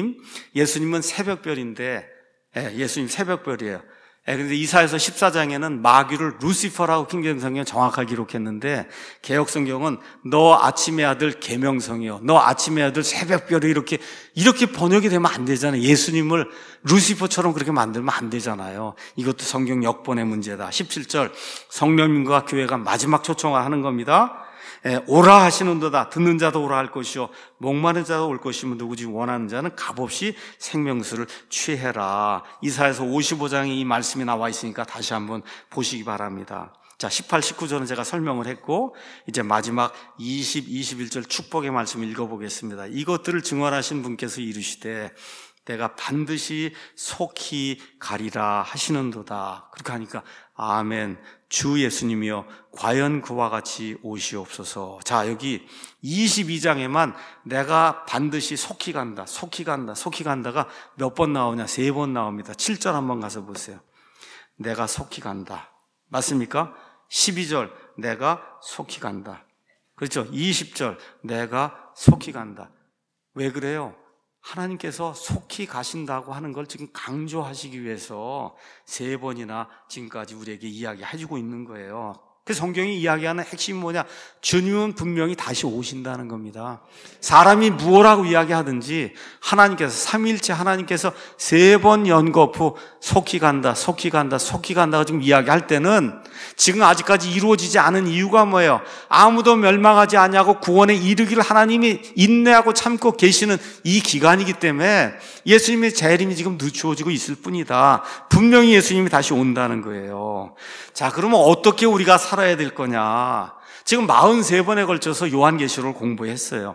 예수님은 새벽별인데, 예수님 새벽별이에요. 그런데 이사야서 14장에는 마귀를 루시퍼라고 킹제임스 성경은 정확하게 기록했는데, 개역 성경은 너 아침의 아들 계명성이요, 너 아침의 아들 새벽별이 이렇게 번역이 되면 안 되잖아요. 예수님을 루시퍼처럼 그렇게 만들면 안 되잖아요. 이것도 성경 역본의 문제다. 17절, 성령님과 교회가 마지막 초청을 하는 겁니다. 오라 하시는도다. 듣는 자도 오라 할 것이요, 목마른 자도 올 것이며 누구지 원하는 자는 값없이 생명수를 취해라. 이사야서 55장에 이 말씀이 나와 있으니까 다시 한번 보시기 바랍니다. 자, 18, 19절은 제가 설명을 했고, 이제 마지막 20, 21절 축복의 말씀 읽어보겠습니다. 이것들을 증언하신 분께서 이르시되 내가 반드시 속히 가리라 하시는도다. 그렇게 하니까 아멘, 주 예수님이여 과연 그와 같이 오시옵소서. 자, 여기 22장에만 내가 반드시 속히 간다, 속히 간다, 속히 간다가 몇 번 나오냐? 3번 나옵니다. 7절 한번 가서 보세요. 내가 속히 간다. 맞습니까? 12절 내가 속히 간다. 그렇죠? 20절 내가 속히 간다. 왜 그래요? 하나님께서 속히 가신다고 하는 걸 지금 강조하시기 위해서 3번이나 지금까지 우리에게 이야기해주고 있는 거예요. 그래서 성경이 이야기하는 핵심이 뭐냐? 주님은 분명히 다시 오신다는 겁니다. 사람이 무엇라고 이야기하든지 하나님께서, 삼위일체 하나님께서 3번 연거푸 속히 간다, 속히 간다, 속히 간다고 지금 이야기할 때는 지금 아직까지 이루어지지 않은 이유가 뭐예요? 아무도 멸망하지 않냐고 구원에 이르기를 하나님이 인내하고 참고 계시는 이 기간이기 때문에 예수님의 재림이 지금 늦추어지고 있을 뿐이다. 분명히 예수님이 다시 온다는 거예요. 자, 그러면 어떻게 우리가 살아야 될 거냐? 지금 43번에 걸쳐서 요한계시록을 공부했어요.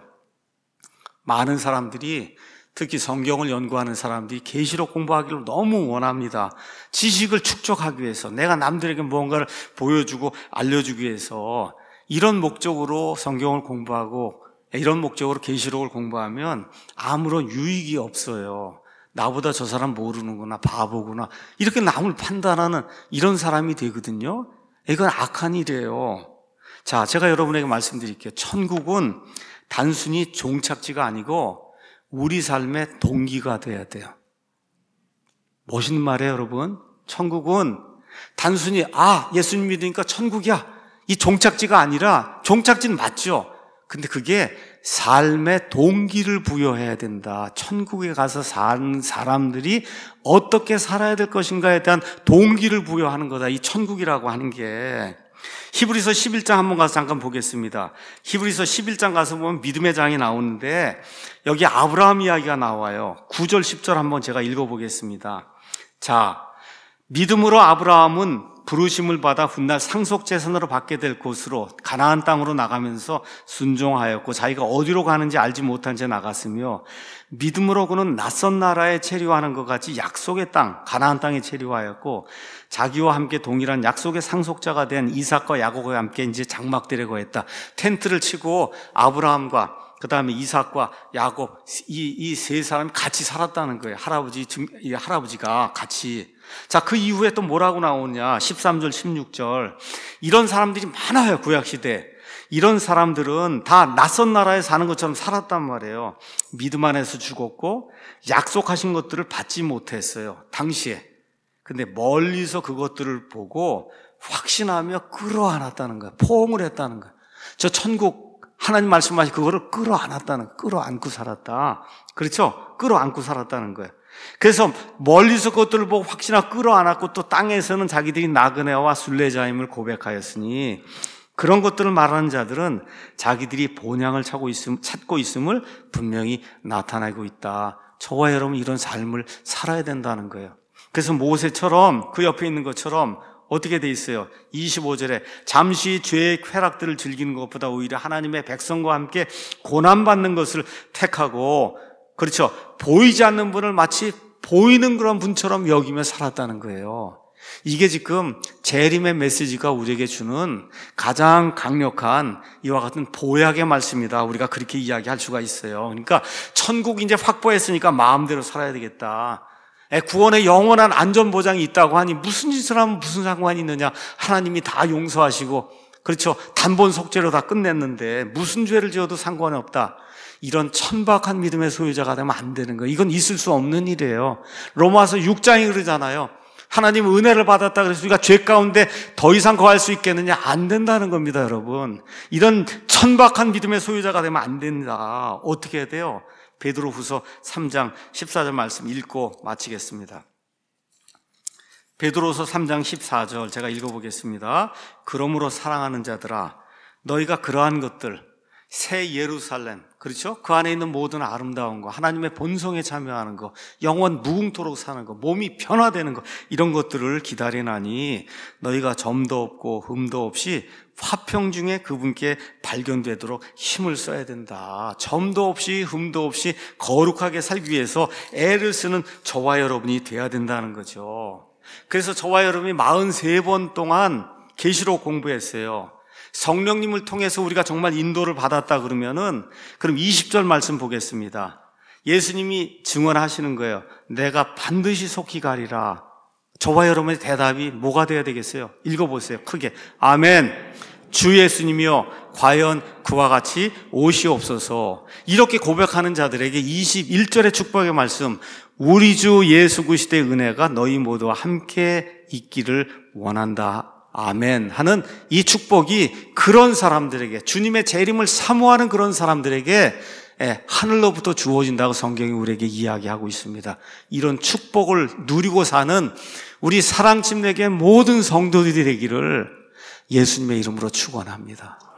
많은 사람들이, 특히 성경을 연구하는 사람들이 계시록 공부하기를 너무 원합니다. 지식을 축적하기 위해서, 내가 남들에게 무언가를 보여주고 알려주기 위해서 이런 목적으로 성경을 공부하고 이런 목적으로 계시록을 공부하면 아무런 유익이 없어요. 나보다 저 사람 모르는구나, 바보구나, 이렇게 남을 판단하는 이런 사람이 되거든요. 이건 악한 일이에요. 자, 제가 여러분에게 말씀드릴게요. 천국은 단순히 종착지가 아니고 우리 삶의 동기가 돼야 돼요. 멋있는 말이에요, 여러분. 천국은 단순히 예수님 믿으니까 천국이야, 이 종착지가 아니라, 종착지는 맞죠. 근데 그게 삶의 동기를 부여해야 된다. 천국에 가서 사는 사람들이 어떻게 살아야 될 것인가에 대한 동기를 부여하는 거다, 이 천국이라고 하는 게. 히브리서 11장 한번 가서 잠깐 보겠습니다. 히브리서 11장 가서 보면 믿음의 장이 나오는데 여기 아브라함 이야기가 나와요. 9절 10절 한번 제가 읽어보겠습니다. 자, 믿음으로 아브라함은 부르심을 받아 훗날 상속재산으로 받게 될 곳으로 가나안 땅으로 나가면서 순종하였고, 자기가 어디로 가는지 알지 못한 채 나갔으며, 믿음으로 그는 낯선 나라에 체류하는 것 같이 약속의 땅 가나안 땅에 체류하였고, 자기와 함께 동일한 약속의 상속자가 된 이삭과 야곱과 함께 이제 장막들에 했다. 텐트를 치고 아브라함과 그 다음에 이삭과 야곱, 이 세 사람이 같이 살았다는 거예요. 할아버지가 같이. 자, 그 이후에 또 뭐라고 나오냐? 13절, 16절. 이런 사람들이 많아요, 구약시대. 이런 사람들은 다 낯선 나라에 사는 것처럼 살았단 말이에요. 믿음 안에서 죽었고, 약속하신 것들을 받지 못했어요, 당시에. 근데 멀리서 그것들을 보고 확신하며 끌어안았다는 거예요. 포옹을 했다는 거예요. 저 천국, 하나님 말씀하신 그거를 끌어안고 살았다. 그렇죠? 끌어안고 살았다는 거예요. 그래서 멀리서 그것들을 보고 확신하고 끌어안았고, 또 땅에서는 자기들이 나그네와 순례자임을 고백하였으니, 그런 것들을 말하는 자들은 자기들이 본향을 찾고 있음을 분명히 나타내고 있다. 저와 여러분 이런 삶을 살아야 된다는 거예요. 그래서 모세처럼, 그 옆에 있는 것처럼 어떻게 돼 있어요? 25절에 잠시 죄의 쾌락들을 즐기는 것보다 오히려 하나님의 백성과 함께 고난받는 것을 택하고, 그렇죠, 보이지 않는 분을 마치 보이는 그런 분처럼 여기며 살았다는 거예요. 이게 지금 재림의 메시지가 우리에게 주는 가장 강력한 이와 같은 보약의 말씀이다. 우리가 그렇게 이야기할 수가 있어요. 그러니까 천국 이제 확보했으니까 마음대로 살아야 되겠다. 구원의 영원한 안전보장이 있다고 하니 무슨 짓을 하면 무슨 상관이 있느냐. 하나님이 다 용서하시고, 그렇죠, 단번 속죄로 다 끝냈는데 무슨 죄를 지어도 상관이 없다. 이런 천박한 믿음의 소유자가 되면 안 되는 거예요. 이건 있을 수 없는 일이에요. 로마서 6장이 그러잖아요. 하나님 은혜를 받았다 그래서 우리가 죄 가운데 더 이상 거할 수 있겠느냐? 안 된다는 겁니다, 여러분. 이런 천박한 믿음의 소유자가 되면 안 된다. 어떻게 해야 돼요? 베드로후서 3장 14절 말씀 읽고 마치겠습니다. 베드로후서 3장 14절 제가 읽어보겠습니다. 그러므로 사랑하는 자들아, 너희가 그러한 것들, 새 예루살렘, 그렇죠? 그 안에 있는 모든 아름다운 거, 하나님의 본성에 참여하는 거, 영원 무궁토록 사는 거, 몸이 변화되는 거, 이런 것들을 기다리나니 너희가 점도 없고 흠도 없이 화평 중에 그분께 발견되도록 힘을 써야 된다. 점도 없이 흠도 없이 거룩하게 살기 위해서 애를 쓰는 저와 여러분이 돼야 된다는 거죠. 그래서 저와 여러분이 43번 동안 계시록 공부했어요. 성령님을 통해서 우리가 정말 인도를 받았다 그러면은, 그럼 20절 말씀 보겠습니다. 예수님이 증언하시는 거예요. 내가 반드시 속히 가리라. 저와 여러분의 대답이 뭐가 돼야 되겠어요? 읽어보세요. 크게. 아멘. 주 예수님이여, 과연 그와 같이 오시옵소서. 이렇게 고백하는 자들에게 21절의 축복의 말씀, 우리 주 예수 그리스도의 은혜가 너희 모두와 함께 있기를 원한다. 아멘 하는 이 축복이 그런 사람들에게, 주님의 재림을 사모하는 그런 사람들에게 하늘로부터 주어진다고 성경이 우리에게 이야기하고 있습니다. 이런 축복을 누리고 사는 우리 사랑침례교회 모든 성도들이 되기를 예수님의 이름으로 축원합니다.